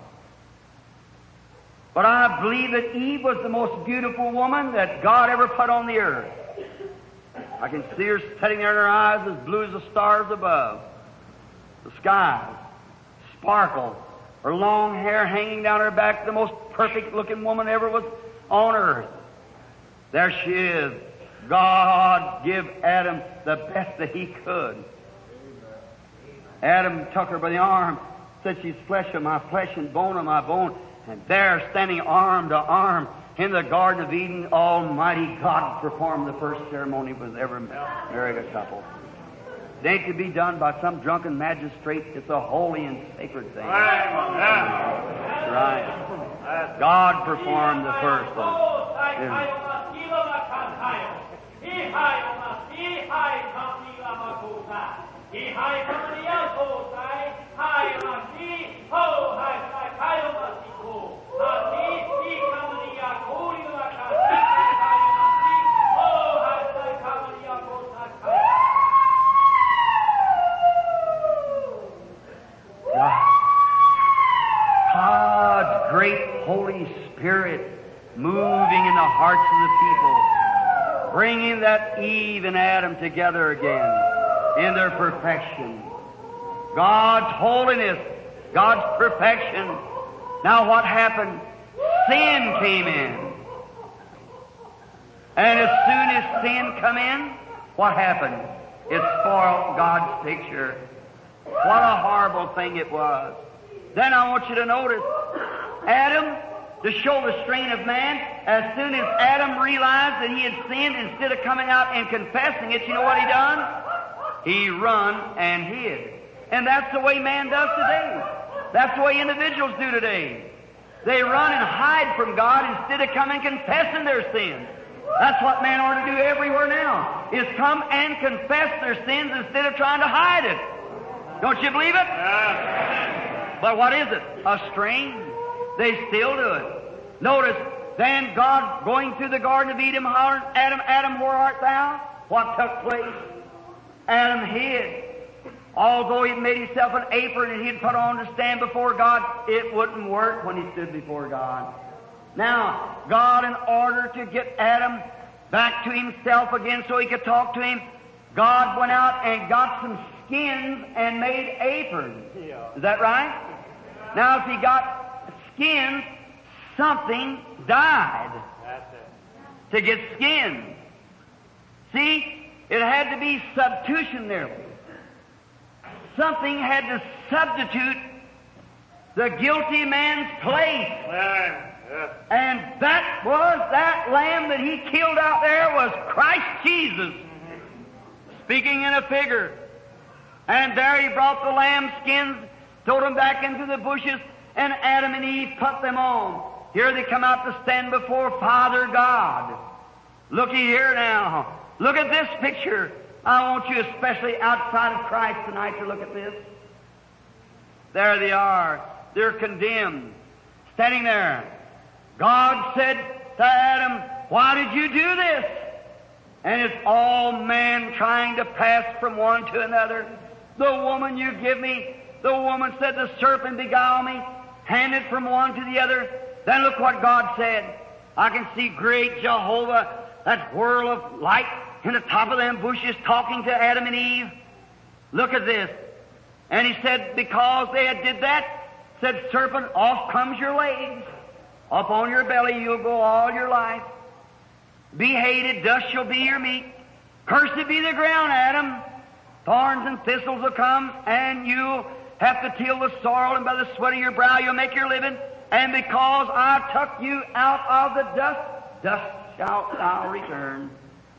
But I believe that Eve was the most beautiful woman that God ever put on the earth. I can see her sitting there in her eyes as blue as the stars above. The skies sparkle. Her long hair hanging down her back, the most perfect-looking woman ever was on earth. There she is. God give Adam the best that He could. Adam took her by the arm, said, she's flesh of my flesh and bone of my bone. And there, standing arm to arm in the Garden of Eden, Almighty God performed the first ceremony was ever married a couple. It ain't to be done by some drunken magistrate. It's a holy and sacred thing. That's right. God performed the first one. bringing that Eve and Adam together again in their perfection. God's holiness, God's perfection. Now what happened? Sin came in. And as soon as sin come in, what happened? It spoiled God's picture. What a horrible thing it was. Then I want you to notice, Adam, to show the strain of man, as soon as Adam realized that he had sinned, instead of coming out and confessing it, you know what he done? He run and hid. And that's the way man does today. That's the way individuals do today. They run and hide from God instead of coming and confessing their sins. That's what man ought to do everywhere now, is come and confess their sins instead of trying to hide it. Don't you believe it? But what is it? A strain? They still do it. Notice, then God going through the Garden of Eden, hollering, Adam, Adam, where art thou? What took place? Adam hid. Although he made himself an apron and he'd put on to stand before God, it wouldn't work when he stood before God. Now, God, in order to get Adam back to himself again so he could talk to him, God went out and got some skins and made aprons. Is that right? Now, if he got skins, something died to get skins. See, it had to be substitutionary. Something had to substitute the guilty man's place. And that was that lamb that he killed out there was Christ Jesus, speaking in a figure. And there he brought the lamb skins, threw them back into the bushes, and Adam and Eve put them on. Here they come out to stand before Father God. Looky here now. Look at this picture. I want you, especially outside of Christ tonight, to look at this. There they are. They're condemned. Standing there. God said to Adam, why did you do this? And it's all man trying to pass from one to another. The woman you give me, the woman said, the serpent beguiled me, handed from one to the other. Then look what God said. I can see great Jehovah, that whirl of light in the top of them bushes talking to Adam and Eve. Look at this. And he said, because they had did that, said, serpent, off comes your legs. Up on your belly you'll go all your life. Be hated, dust shall be your meat. Cursed be the ground, Adam. Thorns and thistles will come, and you'll have to till the soil, and by the sweat of your brow you'll make your living. And because I took you out of the dust, dust shalt thou return.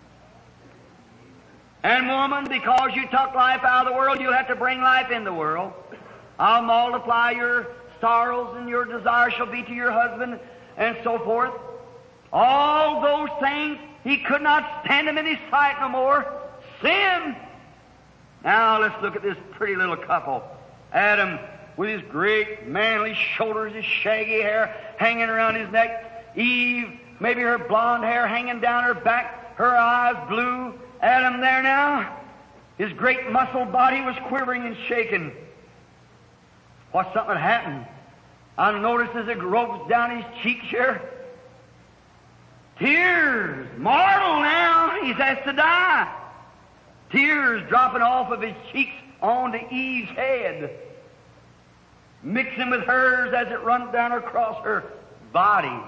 And woman, because you took life out of the world, you'll have to bring life in the world. I'll multiply your sorrows, and your desire shall be to your husband, and so forth. All those things, he could not stand them in his sight no more. Sin. Now let's look at this pretty little couple. Adam, with his great manly shoulders, his shaggy hair hanging around his neck. Eve, maybe her blonde hair hanging down her back, her eyes blue. Adam there now, his great muscled body was quivering and shaking. What, something had happened? I noticed as it ropes down his cheeks here. Tears, mortal now, he has to die. Tears dropping off of his cheeks onto Eve's head, mixing with hers as it runs down across her body.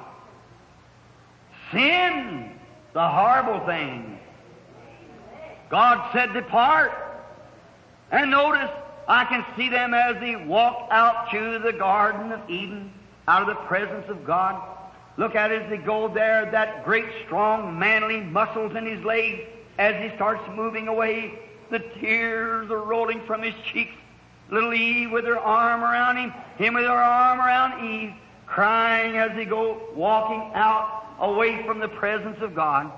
Sin, the horrible thing. God said, depart. And notice, I can see them as they walk out to the Garden of Eden, out of the presence of God. Look at it as they go there, that great, strong, manly muscles in his legs. As he starts moving away, the tears are rolling from his cheeks. Little Eve with her arm around him, him with her arm around Eve, crying as they go walking out away from the presence of God.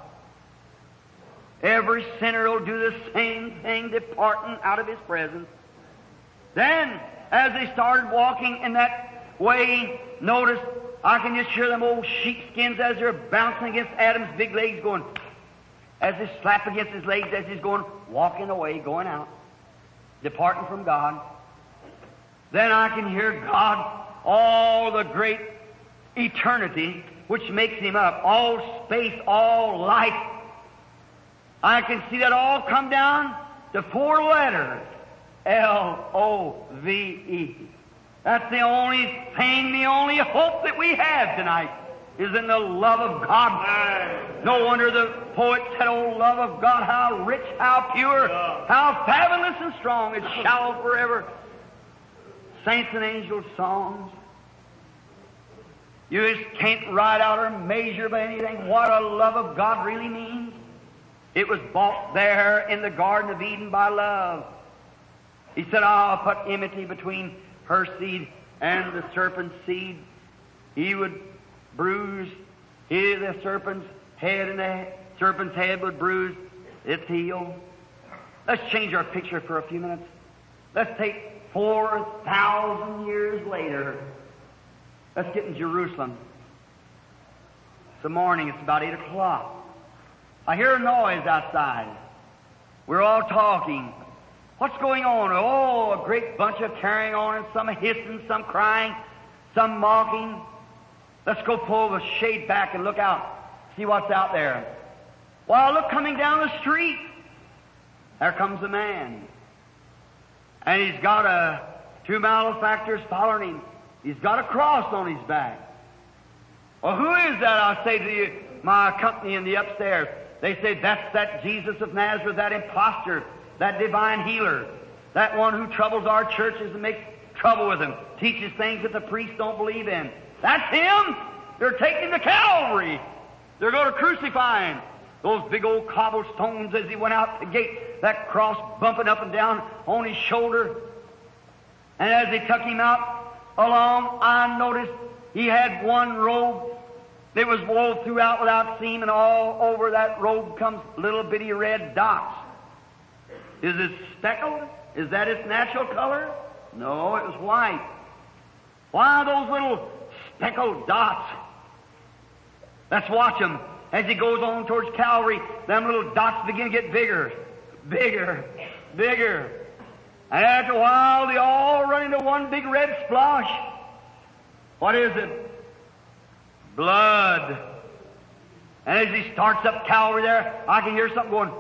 Every sinner will do the same thing, departing out of his presence. Then, as they started walking in that way, notice, I can just hear them old sheepskins as they're bouncing against Adam's big legs going, as they slap against his legs as he's going, walking away, going out, departing from God. Then I can hear God, all the great eternity which makes him up, all space, all life, I can see that all come down to four letters. L O V E. That's the only thing, the only hope that we have tonight is in the love of God. No wonder the poet said, "Oh, love of God, how rich, how pure, how fabulous and strong, it shall forever." Saints and angels' songs. You just can't write out or measure by anything what a love of God really means. It was bought there in the Garden of Eden by love. He said, "I'll put enmity between her seed and the serpent's seed. He would bruise he, the serpent's head, and the serpent's head would bruise its heel." Let's change our picture for a few minutes. Let's take four thousand years later. Let's get in Jerusalem. It's the morning. It's about eight o'clock. I hear a noise outside. We're all talking. What's going on? Oh, a great bunch of carrying on, and some hissing, some crying, some mocking. Let's go pull the shade back and look out, see what's out there. Well, look, coming down the street, there comes a man. And he's got a, two malefactors following him. He's got a cross on his back. Well, who is that? I say to you, my company in the upstairs. They say, "That's that Jesus of Nazareth, that impostor, that divine healer, that one who troubles our churches and makes trouble with them, teaches things that the priests don't believe in. That's him! They're taking him to Calvary. They're going to crucify him." Those big old cobblestones as he went out the gate, that cross bumping up and down on his shoulder. And as they took him out along, I noticed he had one robe that was wove throughout without seam, and all over that robe comes little bitty red dots. Is it speckled? Is that its natural color? No, it was white. Why those little speckled dots? Let's watch them. As he goes on towards Calvary, them little dots begin to get bigger, bigger, bigger. And after a while, they all run into one big red splosh. What is it? Blood. And as he starts up Calvary there, I can hear something going.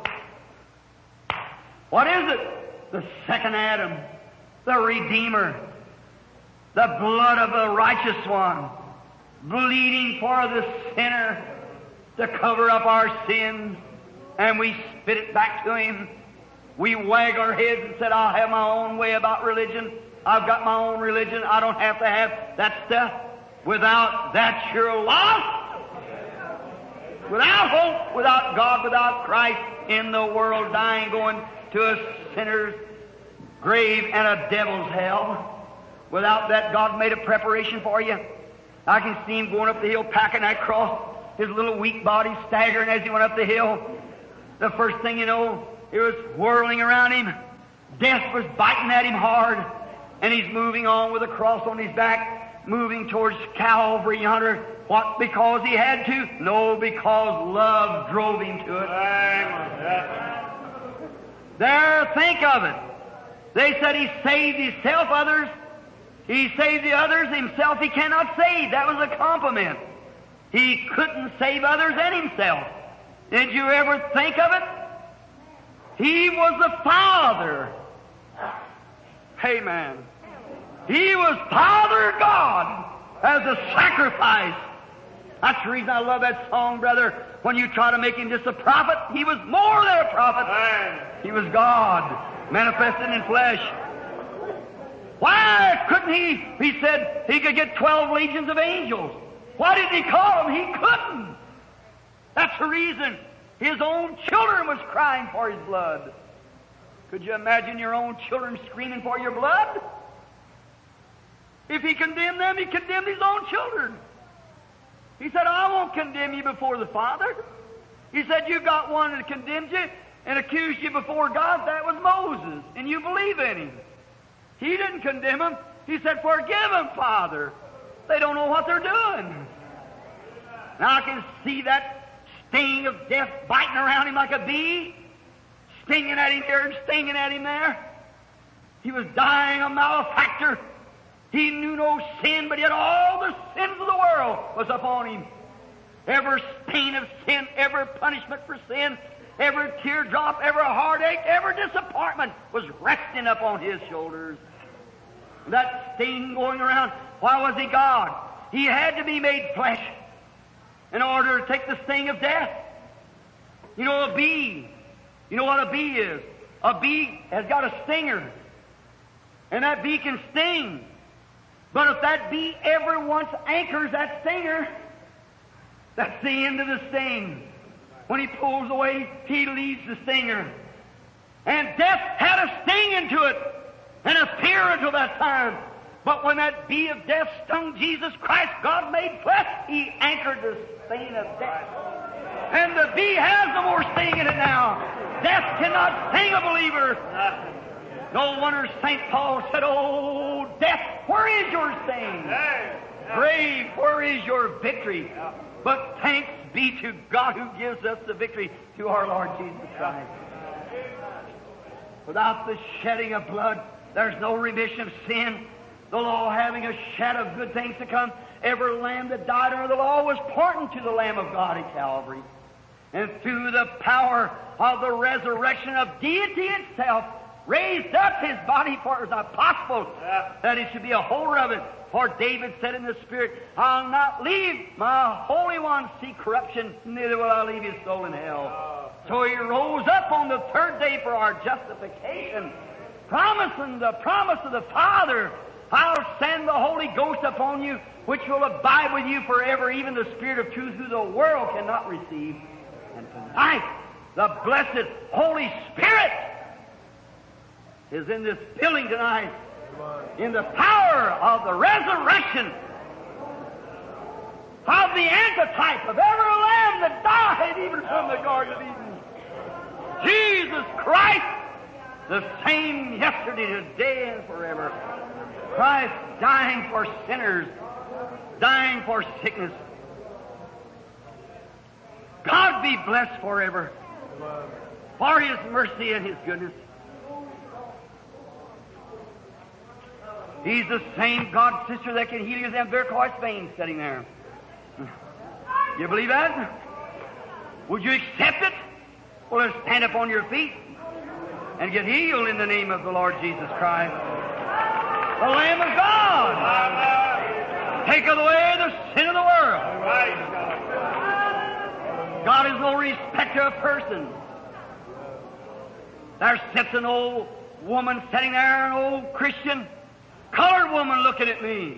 What is it? The second Adam, the Redeemer, the blood of the righteous one, bleeding for the sinner to cover up our sins. And we spit it back to him. We wag our heads and said, "I'll have my own way about religion. I've got my own religion. I don't have to have that stuff." Without that, you're lost. Without hope, without God, without Christ in the world, dying, going to a sinner's grave and a devil's hell. Without that, God made a preparation for you. I can see him going up the hill, packing that cross, his little weak body staggering as he went up the hill. The first thing you know, it was whirling around him. Death was biting at him hard. And he's moving on with a cross on his back, moving towards Calvary yonder. What? Because he had to? No, because love drove him to it. There, think of it. They said he saved himself, others. He saved the others, himself he cannot save. That was a compliment. He couldn't save others and himself. Did you ever think of it? He was the Father. Amen. He was Father God as a sacrifice. That's the reason I love that song, brother. When you try to make him just a prophet, he was more than a prophet. He was God, manifested in flesh. Why couldn't he? He said he could get twelve legions of angels. Why did he call them? He couldn't. That's the reason. His own children was crying for his blood. Could you imagine your own children screaming for your blood? If he condemned them, he condemned his own children. He said, "I won't condemn you before the Father." He said, "You got one that condemned you and accused you before God. That was Moses, and you believe in him." He didn't condemn him. He said, "Forgive them, Father. They don't know what they're doing." Now I can see that sting of death biting around him like a bee, stinging at him here and stinging at him there. He was dying a malefactor. He knew no sin, but yet all the sins of the world was upon him. Every stain of sin, every punishment for sin, every teardrop, every heartache, every disappointment was resting upon His shoulders. That sting going around, why was He God? He had to be made flesh in order to take the sting of death. You know, a bee, you know what a bee is? A bee has got a stinger, and that bee can sting. But if that bee ever once anchors that stinger, that's the end of the sting. When he pulls away, he leaves the stinger. And death had a sting into it, and a fear until that time. But when that bee of death stung Jesus Christ, God made flesh, He anchored the sting of death. And the bee has no more sting in it now. Death cannot sting a believer. No wonder Saint Paul said, "Oh, death, where is your sting? Grave, where is your victory?" But thanks be to God who gives us the victory through our Lord Jesus Christ. Without the shedding of blood, there's no remission of sin. The law having a shadow of good things to come, every lamb that died under the law was pointing to the Lamb of God at Calvary. And through the power of the resurrection of deity itself, raised up His body, for it was not possible that it should be a holder of it. For David said in the Spirit, "I'll not leave my Holy One see corruption, neither will I leave His soul in hell." So He rose up on the third day for our justification, promising the promise of the Father, "I'll send the Holy Ghost upon you, which will abide with you forever, even the Spirit of truth who the world cannot receive." And tonight, the blessed Holy Spirit is in this building tonight, in the power of the resurrection of the antitype of every lamb that died even from the Garden of Eden. Jesus Christ, the same yesterday, today, and forever. Christ dying for sinners, dying for sickness. God be blessed forever for His mercy and His goodness. He's the same God, sister, that can heal you them varicose veins sitting there. You believe that? Would you accept it? Well, let's stand up on your feet and get healed in the name of the Lord Jesus Christ, the Lamb of God. Taketh away the sin of the world. God is no respecter of persons. There sits an old woman sitting there, an old Christian, colored woman looking at me.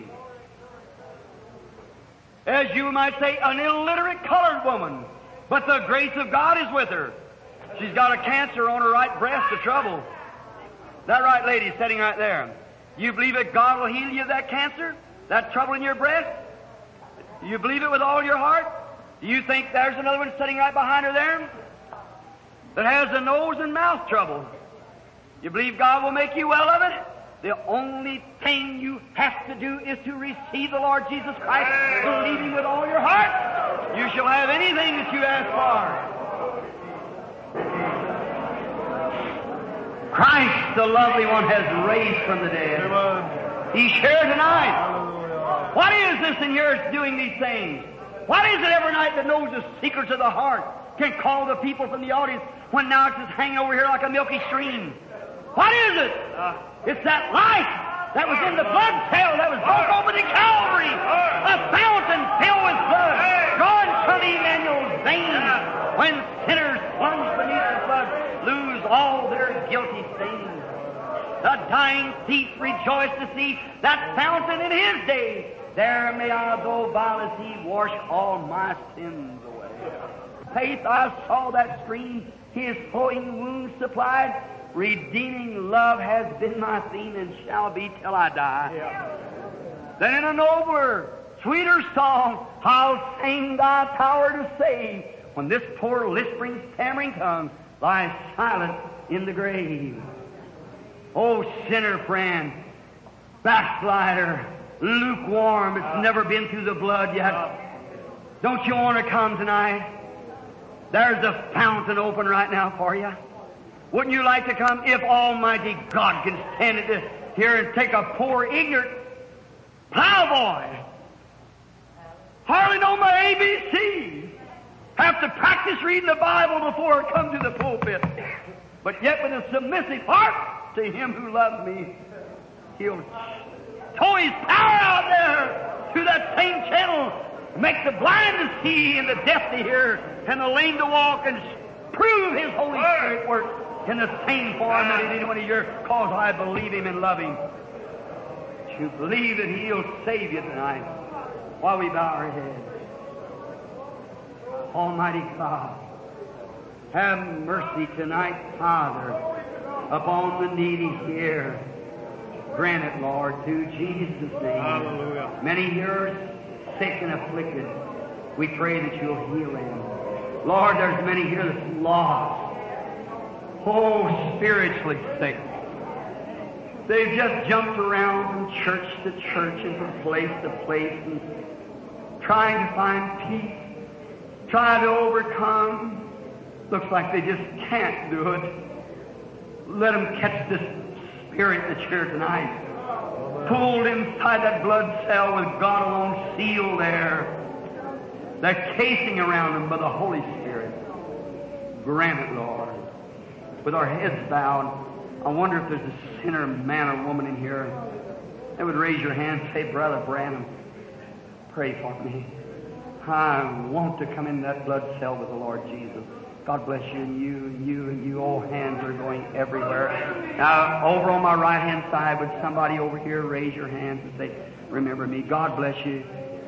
As you might say, an illiterate colored woman. But the grace of God is with her. She's got a cancer on her right breast, a trouble. That right lady sitting right there. You believe that God will heal you of that cancer? That trouble in your breast? Do you believe it with all your heart? Do you think there's another one sitting right behind her there that has a nose and mouth trouble? You believe God will make you well of it? The only thing you have to do is to receive the Lord Jesus Christ, believe Him with all your heart. You shall have anything that you ask for. Christ, the lovely one, has raised from the dead. He's here tonight. What is this in here that's doing these things? What is it every night that knows the secrets of the heart, can call the people from the audience when now it's just hanging over here like a milky stream? What is it? It's that life that was in the blood cell that was broke open at Calvary. A fountain filled with blood, drawing from Emmanuel's veins. When sinners plunge beneath the flood, lose all their guilty stains. The dying thief rejoiced to see that fountain in his day. There may I, though vile as he, wash all my sins away. Faith, I saw that stream, His flowing wounds supplied. Redeeming love has been my theme and shall be till I die. Yeah. Then in a nobler, sweeter song, I'll sing Thy power to save, when this poor lisping, stammering tongue lies silent in the grave. Oh, sinner friend, backslider, lukewarm, it's never been through the blood yet. Don't you want to come tonight? There's a fountain open right now for you. Wouldn't you like to come if Almighty God can stand it here and take a poor, ignorant plowboy, hardly know my A B C, have to practice reading the Bible before it comes to the pulpit. But yet with a submissive heart to Him who loved me, He'll throw His power out there through that same channel, make the blind to see and the deaf to hear and the lame to walk, and prove His Holy Spirit work in the same form that He did when He did, cause I believe Him and love Him. You believe that He'll save you tonight while we bow our heads. Almighty God, have mercy tonight, Father, upon the needy here. Grant it, Lord, through Jesus' name. Hallelujah. Many here are sick and afflicted. We pray that You'll heal them. Lord, there's many here that's lost. Oh, spiritually sick. They've just jumped around from church to church and from place to place and trying to find peace, trying to overcome. Looks like they just can't do it. Let them catch this spirit that's here tonight. Pulled inside that blood cell with God alone sealed there. That casing around them by the Holy Spirit. Grant it, Lord. With our heads bowed, I wonder if there's a sinner, man or woman in here that would raise your hand and say, Brother Branham, pray for me. I want to come in that blood cell with the Lord Jesus. God bless you, and you, and you, and you. All hands are going everywhere. Now, over on my right-hand side, would somebody over here raise your hands and say, remember me. God bless you.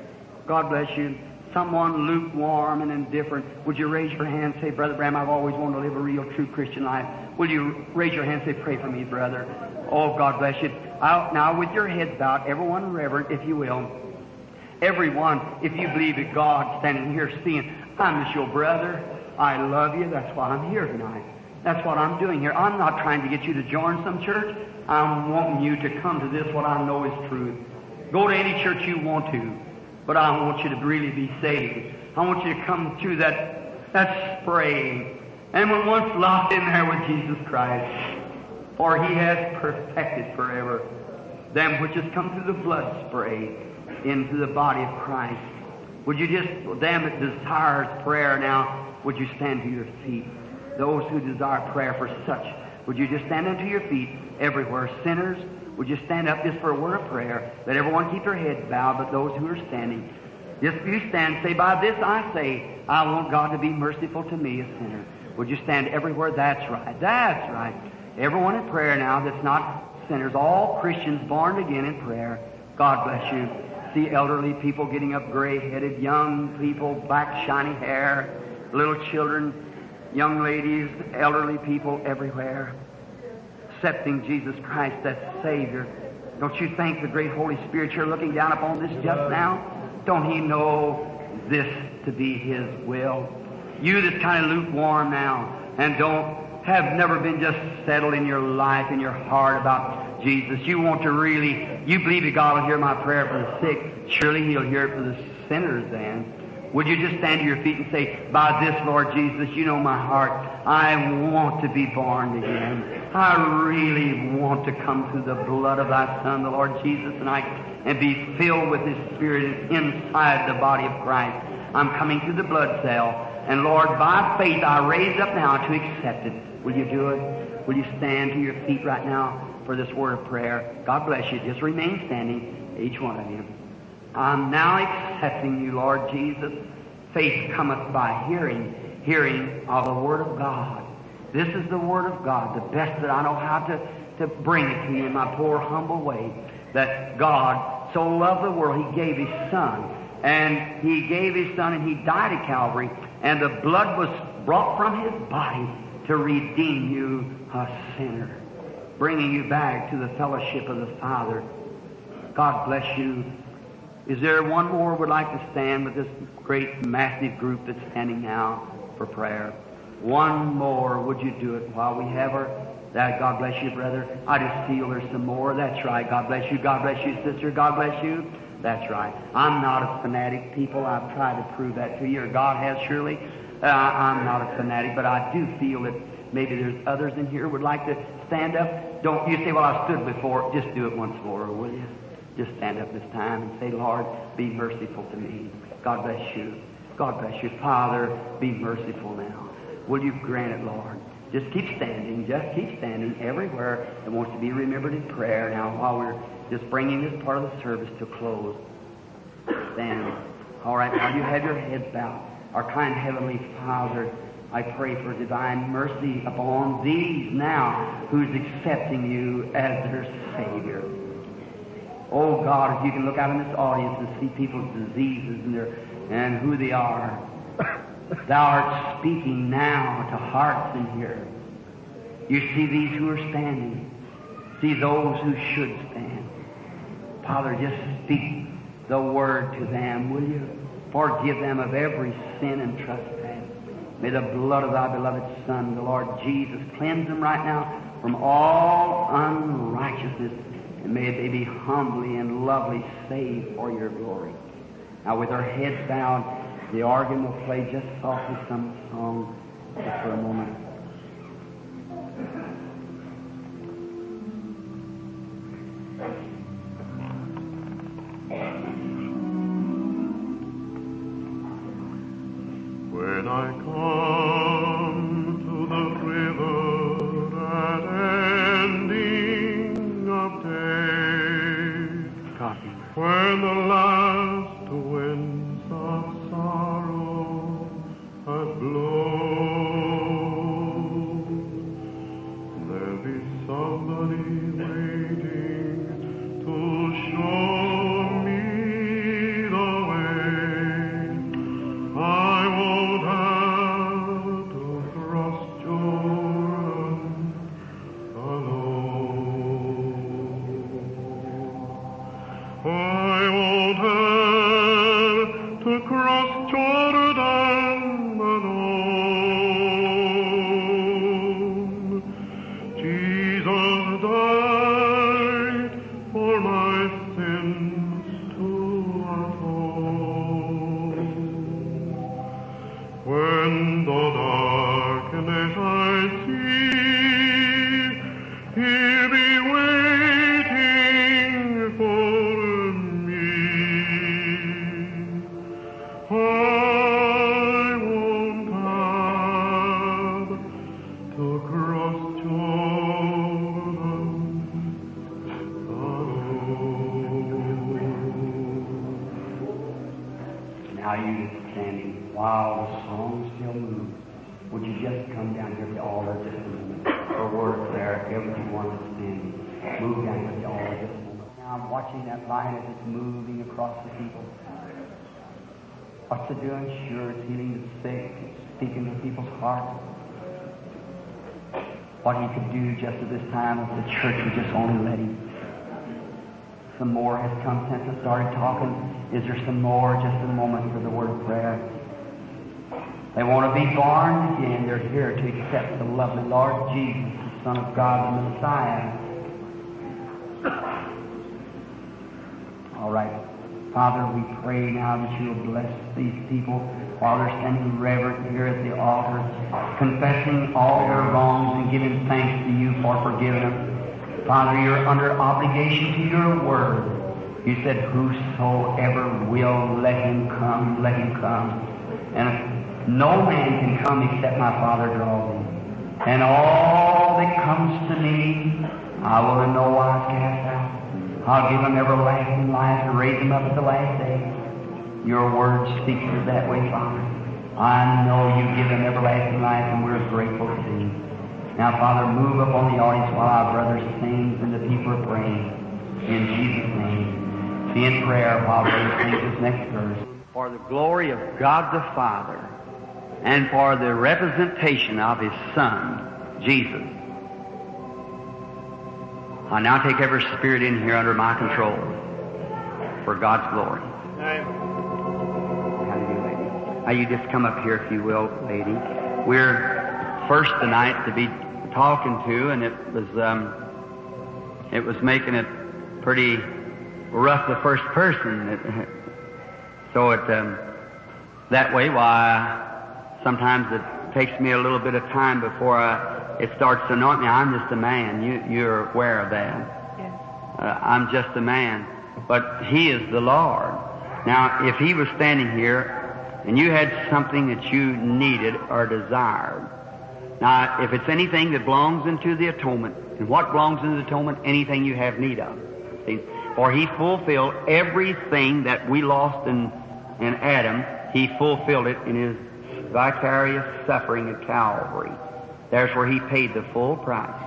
God bless you. Someone lukewarm and indifferent, would you raise your hand and say, Brother Branham, I've always wanted to live a real, true Christian life. Will you raise your hand and say, pray for me, brother? Oh, God bless you. I'll, now, with your heads bowed, everyone reverent, if you will. Everyone, if you believe that God standing here seeing, I'm just your brother. I love you. That's why I'm here tonight. That's what I'm doing here. I'm not trying to get you to join some church. I'm wanting you to come to this, what I know is truth. Go to any church you want to, but I want you to really be saved. I want you to come through that, that spray. And when once locked in there with Jesus Christ, for He has perfected forever them which has come through the blood spray into the body of Christ. Would you just, them that desires prayer now, would you stand to your feet? Those who desire prayer for such, would you just stand unto your feet everywhere? Sinners, would you stand up just for a word of prayer? Let everyone keep their heads bowed, but those who are standing, just you stand, say, by this I say, I want God to be merciful to me, a sinner. Would you stand everywhere? That's right. That's right. Everyone in prayer now that's not sinners, all Christians born again in prayer. God bless you. See elderly people getting up gray-headed, young people, black, shiny hair, little children, young ladies, elderly people everywhere, accepting Jesus Christ as Savior. Don't you think the great Holy Spirit you're looking down upon this just now? Don't He know this to be His will? You that's kind of lukewarm now and don't have never been just settled in your life, in your heart about Jesus. You want to really, you believe that God will hear my prayer for the sick. Surely He'll hear it for the sinners then. Would you just stand to your feet and say, by this, Lord Jesus, you know my heart. I want to be born again. I really want to come through the blood of Thy Son, the Lord Jesus, tonight, and be filled with His Spirit inside the body of Christ. I'm coming through the blood cell, and Lord, by faith, I raise up now to accept it. Will you do it? Will you stand to your feet right now for this word of prayer? God bless you. Just remain standing, each one of you. I'm now accepting you, Lord Jesus. Faith cometh by hearing, hearing of the Word of God. This is the Word of God, the best that I know how to, to bring it to you in my poor, humble way. That God so loved the world, He gave His Son. And He gave His Son, and He died at Calvary. And the blood was brought from His body to redeem you, a sinner, bringing you back to the fellowship of the Father. God bless you. Is there one more who would like to stand with this great, massive group that's standing now for prayer? One more. Would you do it while we have her? That, God bless you, brother. I just feel there's some more. That's right. God bless you. God bless you, sister. God bless you. That's right. I'm not a fanatic, people. I've tried to prove that to you, or God has surely. Uh, I'm not a fanatic, but I do feel that maybe there's others in here who would like to stand up. Don't you say, well, I stood before. Just do it once more, will you? Just stand up this time and say, Lord, be merciful to me. God bless you. God bless you. Father, be merciful now. Will you grant it, Lord? Just keep standing. Just keep standing everywhere that wants to be remembered in prayer now while we're just bringing this part of the service to a close. Stand. All right, now you have your heads bowed. Our kind Heavenly Father, I pray for divine mercy upon these now who's accepting you as their Savior. Oh God, if you can look out in this audience and see people's diseases and, their, and who they are, Thou art speaking now to hearts in here. You see these who are standing. See those who should stand. Father, just speak the word to them, will you? Forgive them of every sin and trespass. May the blood of Thy beloved Son, the Lord Jesus, cleanse them right now from all unrighteousness, and may they be humbly and lovely saved for Your glory. Now, with our heads bowed, the organ will play just softly some song just for a moment. When I come to the river at ending of day, Copy. when the last winds of sorrow have blown, there'll be somebody waiting to show me the way. I won't have to cross Jordan alone. I won't have to cross Jordan alone. Jesus died for my sins to atone. When the darkness I see, He'll be waiting for me. I won't have to cross Jordan alone. Now you just standing while the song still moves. Would you just come down here to the altar just a moment? For words there, everyone is standing. Move down to the altar just a moment. Now I'm watching that line as it's moving across the people. What's it doing? Sure, it's healing the sick, it's speaking to people's hearts. What He could do just at this time if the church would just only let Him. Some more has come since I started talking. Is there some more? Just a moment for the word of prayer. They want to be born again. They're here to accept the lovely Lord Jesus, the Son of God, the Messiah. All right. Father, we pray now that You will bless these people while they're standing reverent here at the altar, confessing all their wrongs and giving thanks to You for forgiving them. Father, You're under obligation to Your word. You said, whosoever will, let him come, let him come. And no man can come except my Father draws him. And all that comes to me, I will in no wise cast out. I'll give them everlasting life and raise them up at the last day. Your word speaks to us that way, Father. I know You give them everlasting life, and we're grateful to Thee. Now, Father, move upon the audience while our brothers sing and the people are praying. In Jesus' name. Be in prayer, Father, and sing this next verse. For the glory of God the Father, and for the representation of His Son, Jesus. I now take every spirit in here under my control for God's glory. How do you, lady? Now you just come up here, if you will, lady. We're first tonight to be talking to, and it was um, it was making it pretty rough. The first person, so it um, that way. Why? Sometimes it takes me a little bit of time before I, it starts to anoint me. I'm just a man. You, you're aware of that. Yes. Uh, I'm just a man. But He is the Lord. Now, if He was standing here and you had something that you needed or desired. Now, if it's anything that belongs into the atonement, and what belongs into the atonement? Anything you have need of. See? For He fulfilled everything that we lost in, in Adam. He fulfilled it in His vicarious suffering at Calvary. There's where He paid the full price.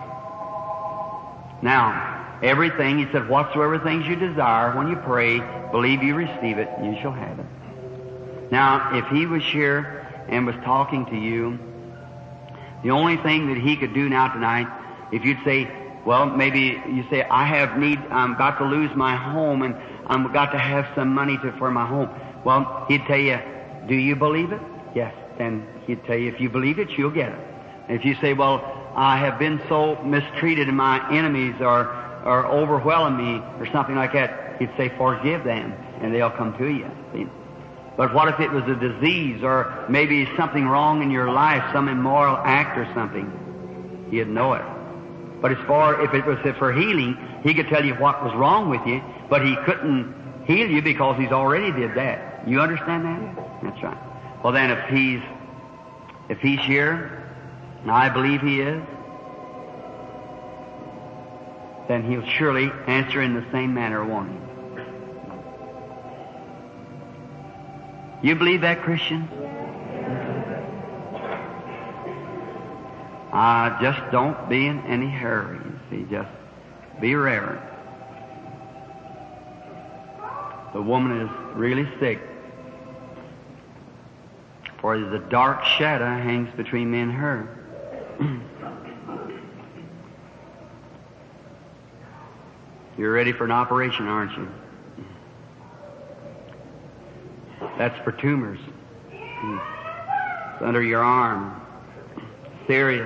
Now, everything, He said, whatsoever things you desire, when you pray, believe you receive it, and you shall have it. Now, if He was here and was talking to you, the only thing that He could do now tonight, if you'd say, well, maybe you say, I have need, I'm got to lose my home, and I've got to have some money to, for my home. Well, He'd tell you, do you believe it? Yes. Then He'd tell you, if you believe it, you'll get it. And if you say, well, I have been so mistreated and my enemies are, are overwhelming me, or something like that, He'd say, forgive them, and they'll come to you. See? But what if it was a disease, or maybe something wrong in your life, some immoral act or something? He'd know it. But as far, if it was for healing, He could tell you what was wrong with you, but He couldn't heal you because He's already did that. You understand that? That's right. Well then, if He's, if He's here, and I believe He is, then He'll surely answer in the same manner, won't He? You believe that, Christian? Uh, just don't be in any hurry. You see, just be reverent. The woman is really sick, for the dark shadow hangs between me and her. You're ready for an operation, aren't you? That's for tumors. It's under your arm. Serious.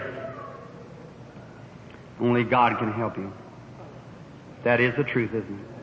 Only God can help you. That is the truth, isn't it?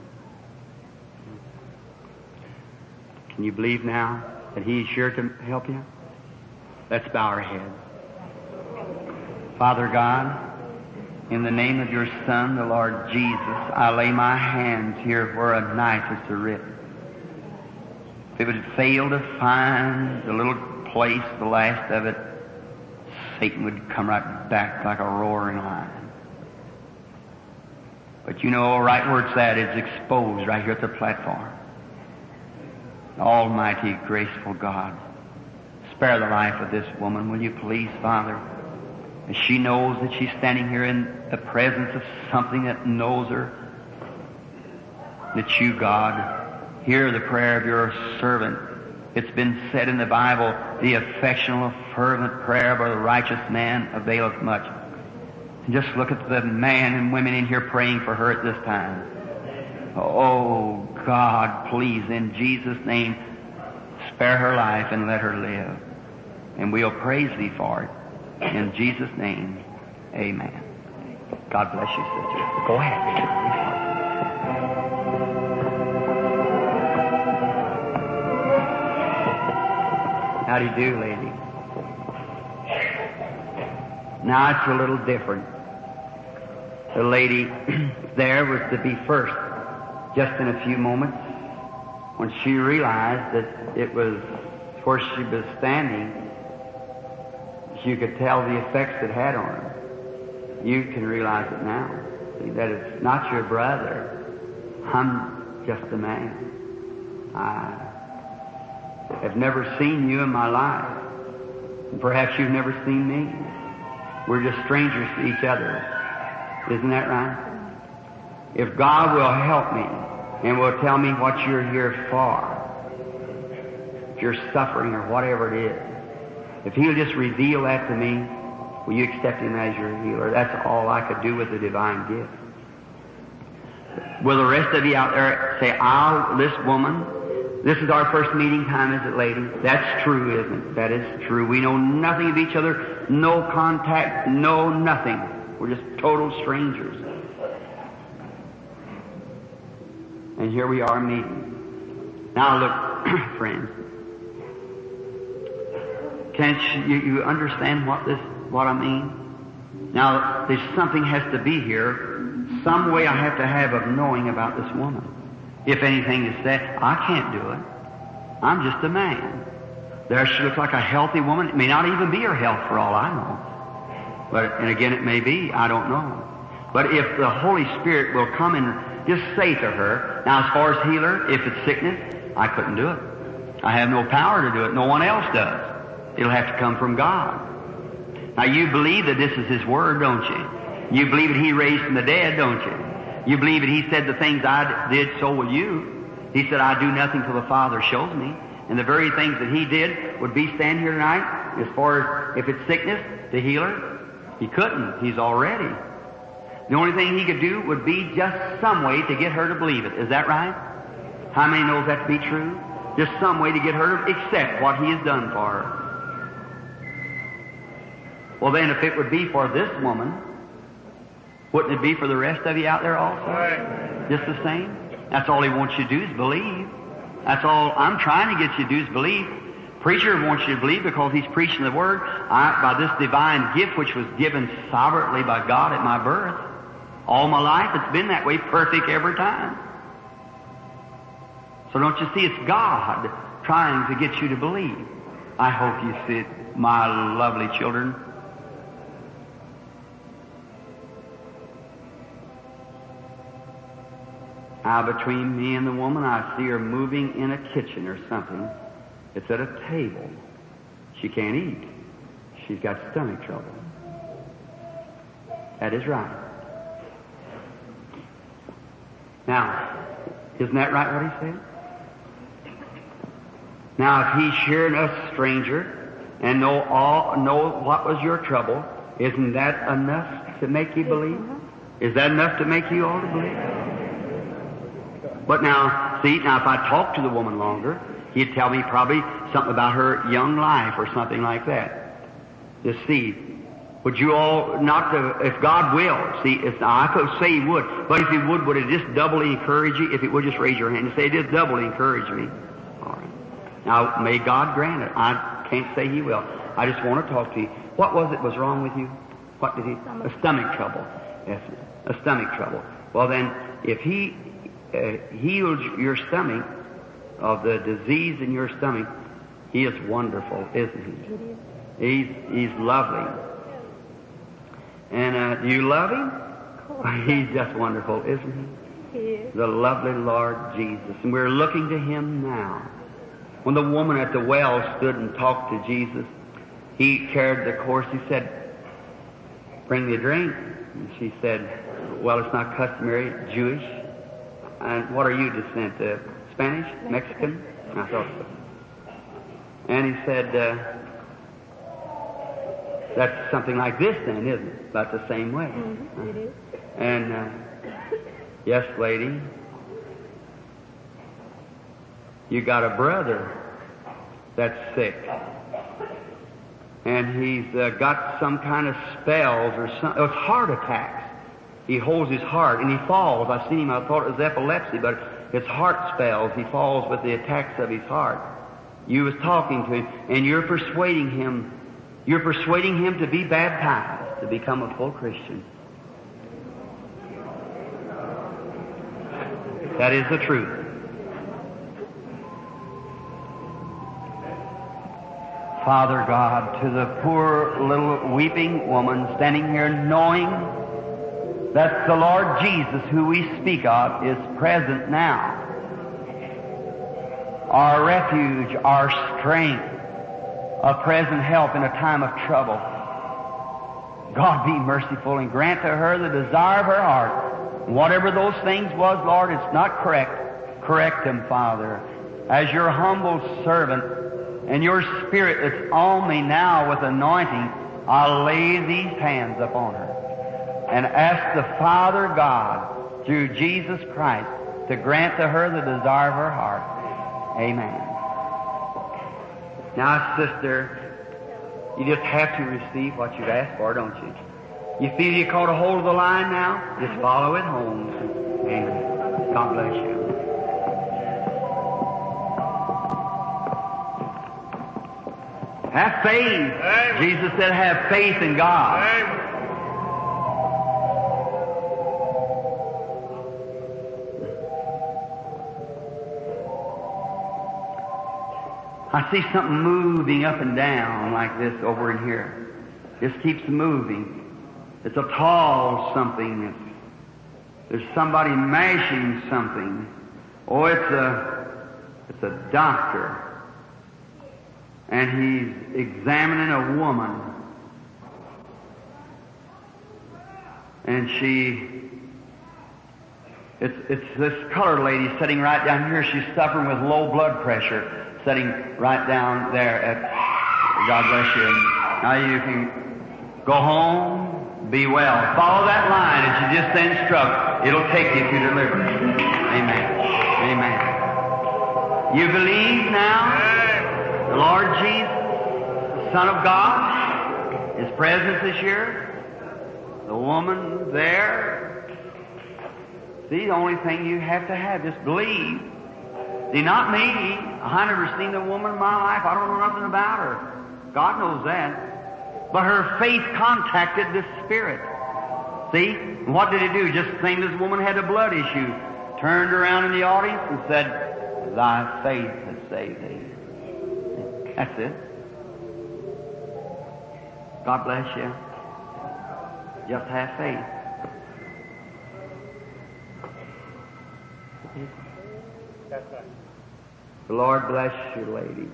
Can you believe now that He's sure to help you? Let's bow our heads. Father God, in the name of your Son, the Lord Jesus, I lay my hands here where a knife is to rip. If it would fail to find the little place, the last of it, Satan would come right back like a roaring lion. But you know, right where it's at, it's exposed right here at the platform. Almighty, graceful God, spare the life of this woman, will you please, Father? As she knows that she's standing here in the presence of something that knows her, that you, God, hear the prayer of your servant. It's been said in the Bible, the affectionate, fervent prayer of a righteous man availeth much. And just look at the man and women in here praying for her at this time. Oh, God, please, in Jesus' name, spare her life and let her live. And we'll praise Thee for it. In Jesus' name, amen. God bless you, sister. Go ahead. How do you do, lady? Now it's a little different. The lady there was to be first, just in a few moments, when she realized that it was where she was standing, you could tell the effects it had on her. You can realize it now. See, that it's not your brother. I'm just a man. I have never seen you in my life. And perhaps you've never seen me. We're just strangers to each other. Isn't that right? If God will help me and will tell me what you're here for, if you're suffering or whatever it is, if He'll just reveal that to me, will you accept Him as your healer? That's all I could do with the divine gift. Will the rest of you out there say, I'll, this woman, this is our first meeting time, is it, lady? That's true, isn't it? That is true. We know nothing of each other, no contact, no nothing. We're just total strangers. And here we are meeting. Now look, friends, can't you, you understand what this, what I mean? Now, there's something has to be here, some way I have to have of knowing about this woman. If anything is said, I can't do it. I'm just a man. There she looks like a healthy woman. It may not even be her health for all I know. But, and again, it may be. I don't know. But if the Holy Spirit will come and just say to her, now as far as healer, if it's sickness, I couldn't do it. I have no power to do it. No one else does. It'll have to come from God. Now you believe that this is His Word, don't you? You believe that He raised from the dead, don't you? You believe that He said the things I did, so will you. He said, I do nothing till the Father shows me. And the very things that He did would be stand here tonight, as far as if it's sickness, to heal her. He couldn't. He's already. The only thing He could do would be just some way to get her to believe it. Is that right? How many knows that to be true? Just some way to get her to accept what He has done for her. Well then, if it would be for this woman, wouldn't it be for the rest of you out there also? Right. Just the same? That's all He wants you to do is believe. That's all I'm trying to get you to do is believe. Preacher wants you to believe because he's preaching the Word. I, by this divine gift which was given sovereignly by God at my birth, all my life it's been that way, perfect every time. So don't you see, it's God trying to get you to believe. I hope you see it, my lovely children. Now, between me and the woman, I see her moving in a kitchen or something. It's at a table. She can't eat. She's got stomach trouble. That is right. Now, isn't that right what he said? Now, if he's hearing a stranger and know all, know what was your trouble, isn't that enough to make you believe? Is that enough to make you all to believe? But now, see, now if I talked to the woman longer, he'd tell me probably something about her young life or something like that. Just see, would you all not, to, if God will, see, if, now I could say He would, but if He would, would it just doubly encourage you? If it would, just raise your hand and say, it just doubly encourage me. All right. Now, may God grant it. I can't say He will. I just want to talk to you. What was it was wrong with you? What did He? A stomach trouble. Yes, a stomach trouble. Well then, if He Uh, heals your stomach of the disease in your stomach, He is wonderful, isn't He? He's, he's lovely. And uh, do you love Him? He's just wonderful, isn't He? He is. The lovely Lord Jesus. And we're looking to Him now. When the woman at the well stood and talked to Jesus, He carried the course. He said, bring me a drink. And she said, well, it's not customary, Jewish. And what are you descent? Uh, Spanish? Mexican? I thought so. And he said, uh, that's something like this then, isn't it? About the same way. Mm-hmm. Uh, it is. and, uh, yes, lady, you got a brother that's sick. And he's uh, got some kind of spells or some, it was heart attacks. He holds his heart and he falls. I've seen him, I thought it was epilepsy, but his heart spells. He falls with the attacks of his heart. You was talking to him and you're persuading him, you're persuading him to be baptized, to become a full Christian. That is the truth. Father God, to the poor little weeping woman standing here knowing that the Lord Jesus, who we speak of, is present now. Our refuge, our strength, a present help in a time of trouble. God be merciful and grant to her the desire of her heart. Whatever those things was, Lord, it's not correct. Correct them, Father. As your humble servant and your Spirit that's on me now with anointing, I'll lay these hands upon her and ask the Father God, through Jesus Christ, to grant to her the desire of her heart. Amen. Now, sister, you just have to receive what you've asked for, don't you? You feel you caught a hold of the line now? Just follow it home. Amen. God bless you. Have faith. Amen. Jesus said, have faith in God. Amen. I see something moving up and down like this over in here. Just keeps moving. It's a tall something. It's, there's somebody mashing something. Oh, it's a, it's a doctor. And he's examining a woman. And she, it's, it's this colored lady sitting right down here. She's suffering with low blood pressure, sitting right down there at, God bless you. Now you can go home, be well. Follow that line as you just then struck. It'll take you to deliverance. Amen. Amen. You believe now the Lord Jesus, the Son of God, His presence is here. The woman there. See, the only thing you have to have, just believe. See, not me. I never seen a woman in my life. I don't know nothing about her. God knows that. But her faith contacted this spirit. See? And what did it do? Just the same as the woman had a blood issue. Turned around in the audience and said, "Thy faith has saved thee." That's it. God bless you. Just have faith. The Lord bless you, lady.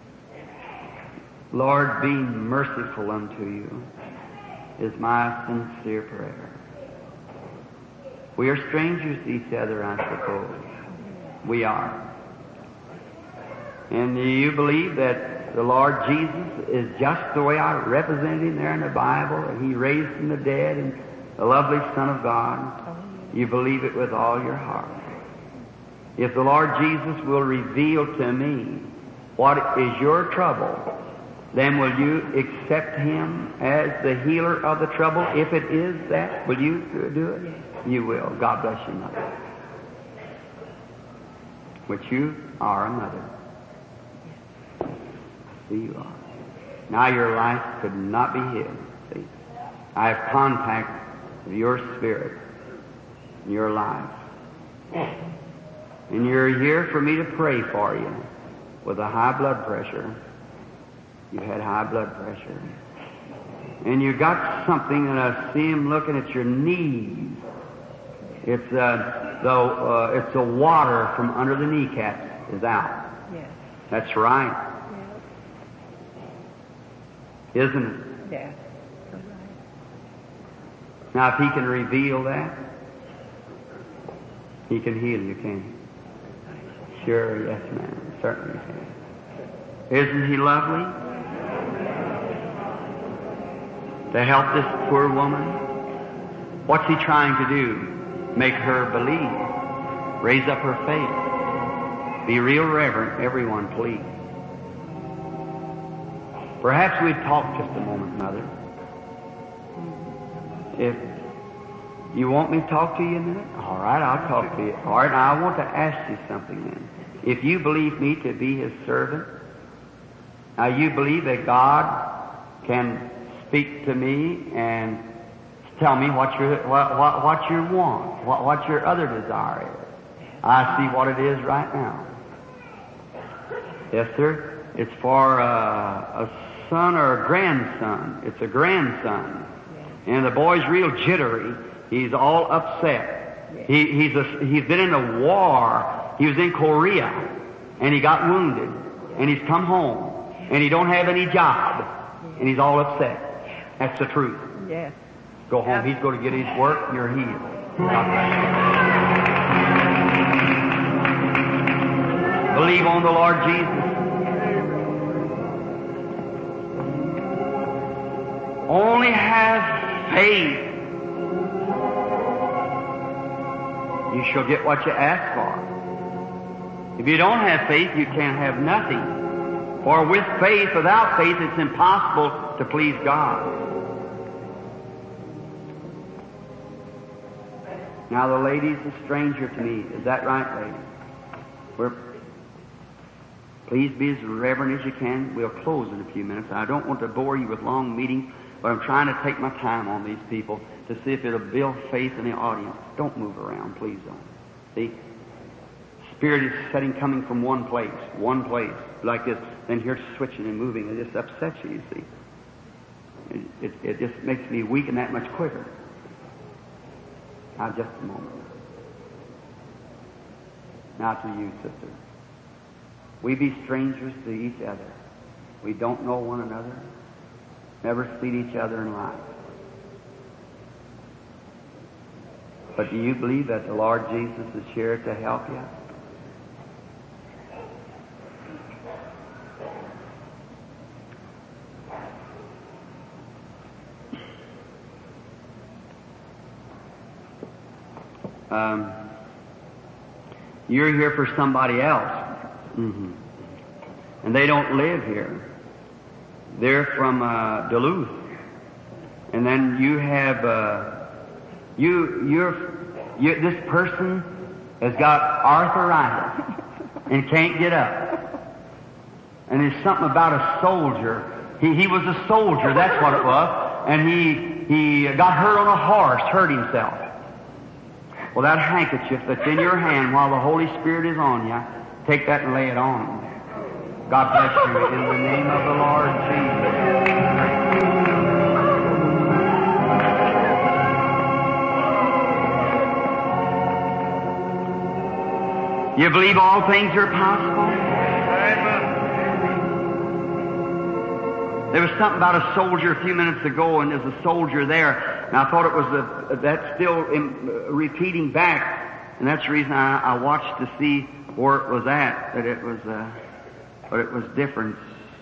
Lord, be merciful unto you, is my sincere prayer. We are strangers to each other, I suppose. We are. And do you believe that the Lord Jesus is just the way I represented Him there in the Bible, that He raised from the dead and the lovely Son of God? You believe it with all your heart. If the Lord Jesus will reveal to me what is your trouble, then will you accept Him as the healer of the trouble? If it is that, will you do it? You will. God bless you, Mother. Which you are a mother. See, you are. Now your life could not be hid. See, I have contact with your spirit in your life. And you're here for me to pray for you with a high blood pressure. You had high blood pressure. And you got something, and I see him looking at your knees. It's uh, the uh, it's the water from under the kneecaps is out. Yes. That's right. Yes. Isn't it? Yes. That's right. Now, if He can reveal that, He can heal you, can He? Sure, yes, ma'am. Certainly can. Isn't He lovely? To help this poor woman? What's He trying to do? Make her believe. Raise up her faith. Be real reverent, everyone, please. Perhaps we'd talk just a moment, Mother. If you want me to talk to you a minute? All right, I'll talk to you. All right, now I want to ask you something then. If you believe me to be His servant, now you believe that God can speak to me and tell me what you what what, what you want, what what your other desire is. I see what it is right now. Yes, sir. It's for uh, a son or a grandson. It's a grandson, and the boy's real jittery. He's all upset. He, he's a, he's been in a war. He was in Korea, and he got wounded, and he's come home, and he don't have any job, and he's all upset. That's the truth. Yes. Go home. He's going to get his work, and you're healed. God bless you. Believe on the Lord Jesus. Only have faith. You shall get what you ask for. If you don't have faith, you can't have nothing. For with faith, without faith, it's impossible to please God. Now the lady's a stranger to me. Is that right, lady? We're, please be as reverent as you can. We'll close in a few minutes. I don't want to bore you with long meetings, but I'm trying to take my time on these people to see if it'll build faith in the audience. Don't move around, please don't. See? Spirit is setting, coming from one place, one place, like this. Then here it's switching and moving. It just upsets you, you see. It, it, it just makes me weaken that much quicker. Now, just a moment. Now to you, sister. We be strangers to each other. We don't know one another. Never seen each other in life. But do you believe that the Lord Jesus is here to help you? Um, you're here for somebody else. Mm-hmm. And they don't live here. They're from uh, Duluth. And then you have... Uh, You, you're, you, this person has got arthritis and can't get up. And there's something about a soldier. He, he was a soldier, that's what it was. And he, he got hurt on a horse, hurt himself. Well, that handkerchief that's in your hand while the Holy Spirit is on you, take that and lay it on him. God bless you in the name of the Lord Jesus. You believe all things are possible? There was something about a soldier a few minutes ago, and there's a soldier there, and I thought it was a, that's still in, uh, repeating back, and that's the reason I, I watched to see where it was at, that it was, uh, but it was different.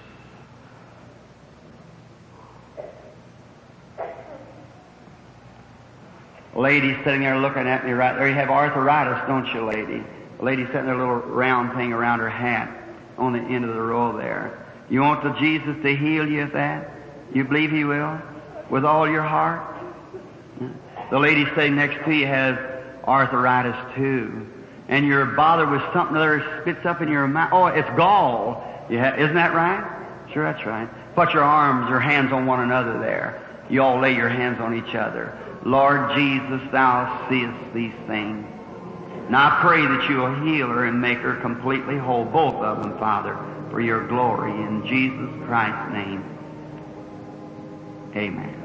A lady sitting there looking at me right there. You have arthritis, don't you, lady? A lady sitting there, a little round thing around her hat on the end of the row there. You want the Jesus to heal you of that? You believe He will? With all your heart? The lady sitting next to you has arthritis too. And you're bothered with something that spits up in your mouth. Oh, it's gall. Yeah, isn't that right? Sure, that's right. Put your arms, your hands on one another there. You all lay your hands on each other. Lord Jesus, Thou seest these things. Now I pray that you will heal her and make her completely whole, both of them, Father, for your glory. In Jesus Christ's name, amen.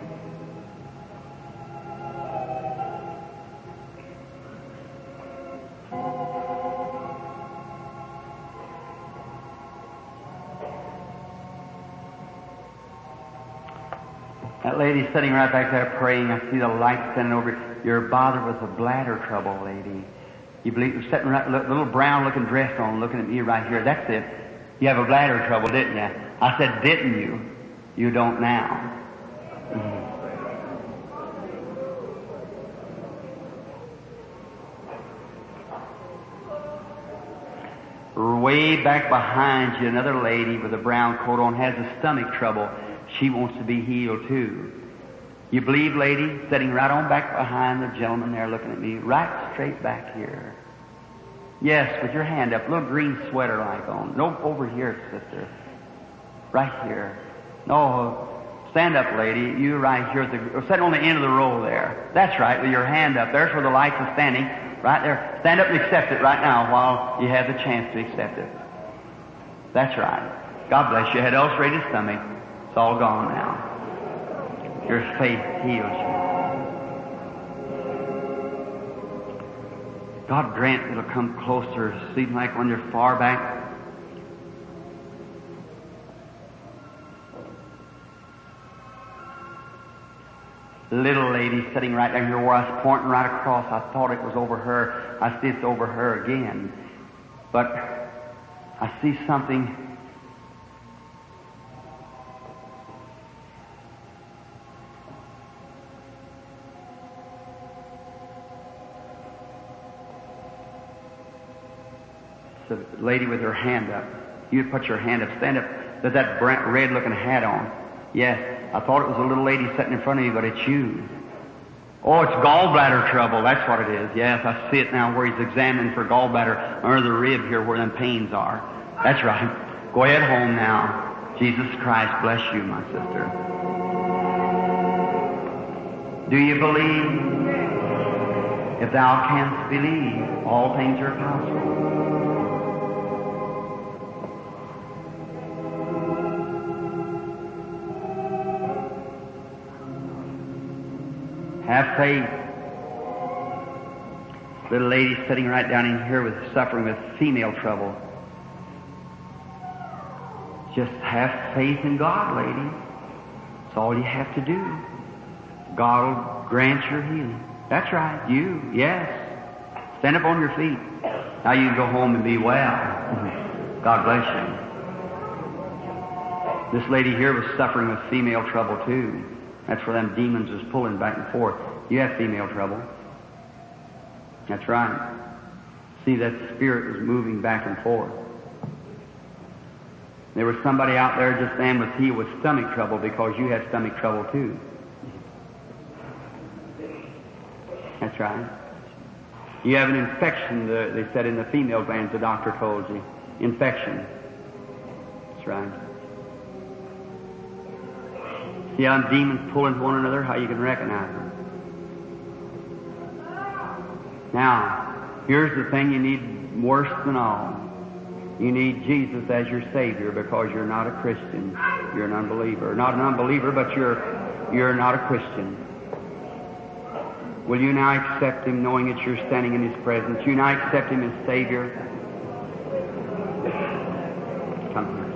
That lady sitting right back there praying, I see the light standing over you. You're bothered with a bladder trouble, lady. You believe you're sitting right, little brown-looking dress on, looking at me right here. That's it. You have a bladder trouble, didn't you? I said, didn't you? You don't now. Mm-hmm. Way back behind you, another lady with a brown coat on has a stomach trouble. She wants to be healed too. You believe, lady, sitting right on back behind the gentleman there looking at me, right straight back here. Yes, with your hand up, a little green sweater like on. No, over here, sister. Right here. No, stand up, lady. You right here, at the, sitting on the end of the row there. That's right, with your hand up. There's where the lights are standing. Right there. Stand up and accept it right now while you have the chance to accept it. That's right. God bless you. Had ulcerated stomach. It's all gone now. Your faith heals you. God grant it'll come closer. Seem like when you're far back. Little lady sitting right down here where I was pointing right across. I thought it was over her. I see it's over her again. But I see something. The lady with her hand up. You put your hand up. Stand up. With that red-looking hat on. Yes. I thought it was a little lady sitting in front of you, but it's you. Oh, it's gallbladder trouble. That's what it is. Yes, I see it now where he's examining for gallbladder under the rib here where them pains are. That's right. Go ahead home now. Jesus Christ bless you, my sister. Do you believe? If thou canst believe, all things are possible. Have faith. Little lady sitting right down in here with suffering with female trouble. Just have faith in God, lady. That's all you have to do. God will grant your healing. That's right, you, yes. Stand up on your feet. Now you can go home and be well. God bless you. This lady here was suffering with female trouble too. That's where them demons was pulling back and forth. You have female trouble. That's right. See, that spirit was moving back and forth. There was somebody out there just then with healed with stomach trouble because you had stomach trouble too. That's right. You have an infection, the, they said in the female glands, the doctor told you. Infection. That's right. See how demons pull into one another, how you can recognize them. Now, here's the thing you need worse than all. You need Jesus as your Savior because you're not a Christian. You're an unbeliever. Not an unbeliever, but you're, you're not a Christian. Will you now accept Him knowing that you're standing in His presence? You now accept Him as Savior? Come here.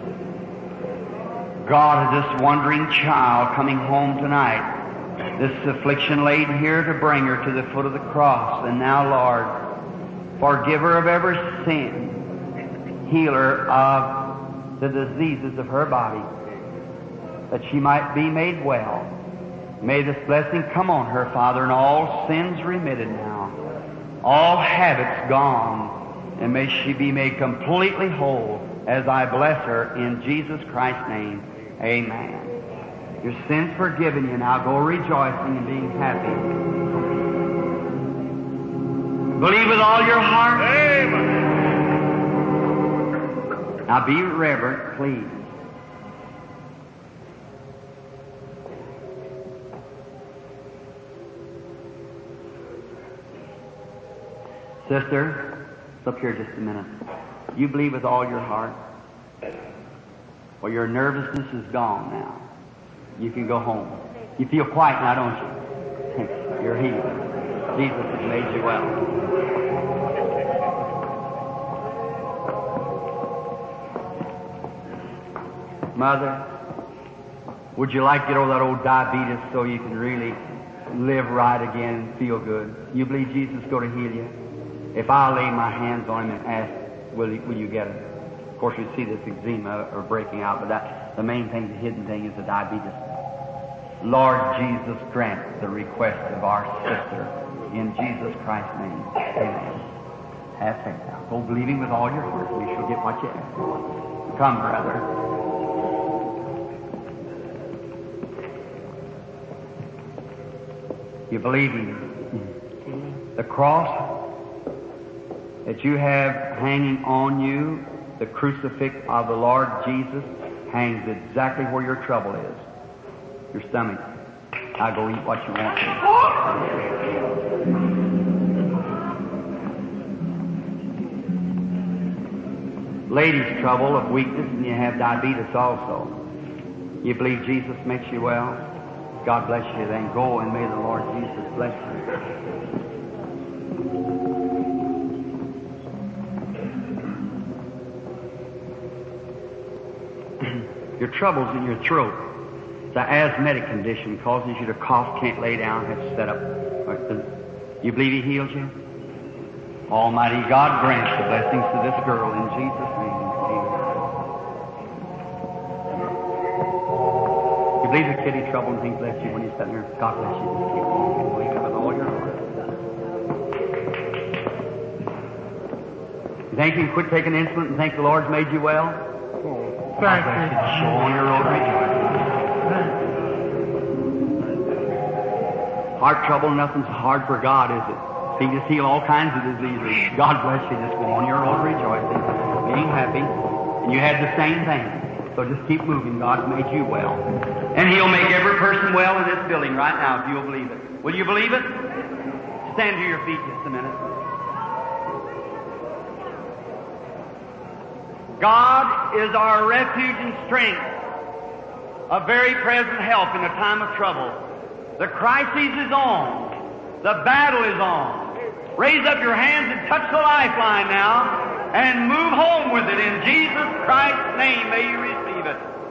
God, this wandering child coming home tonight, this affliction laid here to bring her to the foot of the cross. And now, Lord, forgive her of every sin. Heal her of the diseases of her body, that she might be made well. May this blessing come on her, Father, and all sins remitted now, all habits gone, and may she be made completely whole as I bless her in Jesus Christ's name. Amen. Your sins forgiven you. Now go rejoicing and being happy. Believe with all your heart. Amen. Now be reverent, please. Sister, stop here just a minute. You believe with all your heart? Well, your nervousness is gone now. You can go home. You feel quiet now, don't you? You're healed. Jesus has made you well. Mother, would you like to get over that old diabetes so you can really live right again and feel good? You believe Jesus is going to heal you? If I lay my hands on Him and ask, will you, will you get it? Of course, you see this eczema or breaking out, but that the main thing, the hidden thing, is the diabetes. Lord Jesus, grant the request of our sister in Jesus Christ's name. Amen. Have faith now. Go believing with all your heart, and you shall get what you ask for. Come, brother. You believe in the cross that you have hanging on you, the crucifix of the Lord Jesus, hangs exactly where your trouble is. Your stomach. Now go eat what you want to. Ladies' trouble of weakness, and you have diabetes also. You believe Jesus makes you well? God bless you. Then go and may the Lord Jesus bless you. Your trouble's in your throat. It's an asthmatic condition, causes you to cough, can't lay down, have to sit up. You believe He heals you? Almighty God grant the blessings to this girl in Jesus' name. Amen. You believe the kidney trouble and things bless you when you're sitting there? God bless you. Just keep walking. Believe it with all your heart. You think you can quit taking insulin and think the Lord's made you well? God bless you. Just go on your road rejoicing. Heart trouble, nothing's hard for God, is it? He can just heal all kinds of diseases. God bless you. Just go on your road rejoicing, being happy. And you had the same thing. So just keep moving. God's made you well. And He'll make every person well in this building right now if you'll believe it. Will you believe it? Stand to your feet just a minute. God is our refuge and strength, a very present help in a time of trouble. The crisis is on. The battle is on. Raise up your hands and touch the lifeline now and move home with it. In Jesus Christ's name, may you receive it.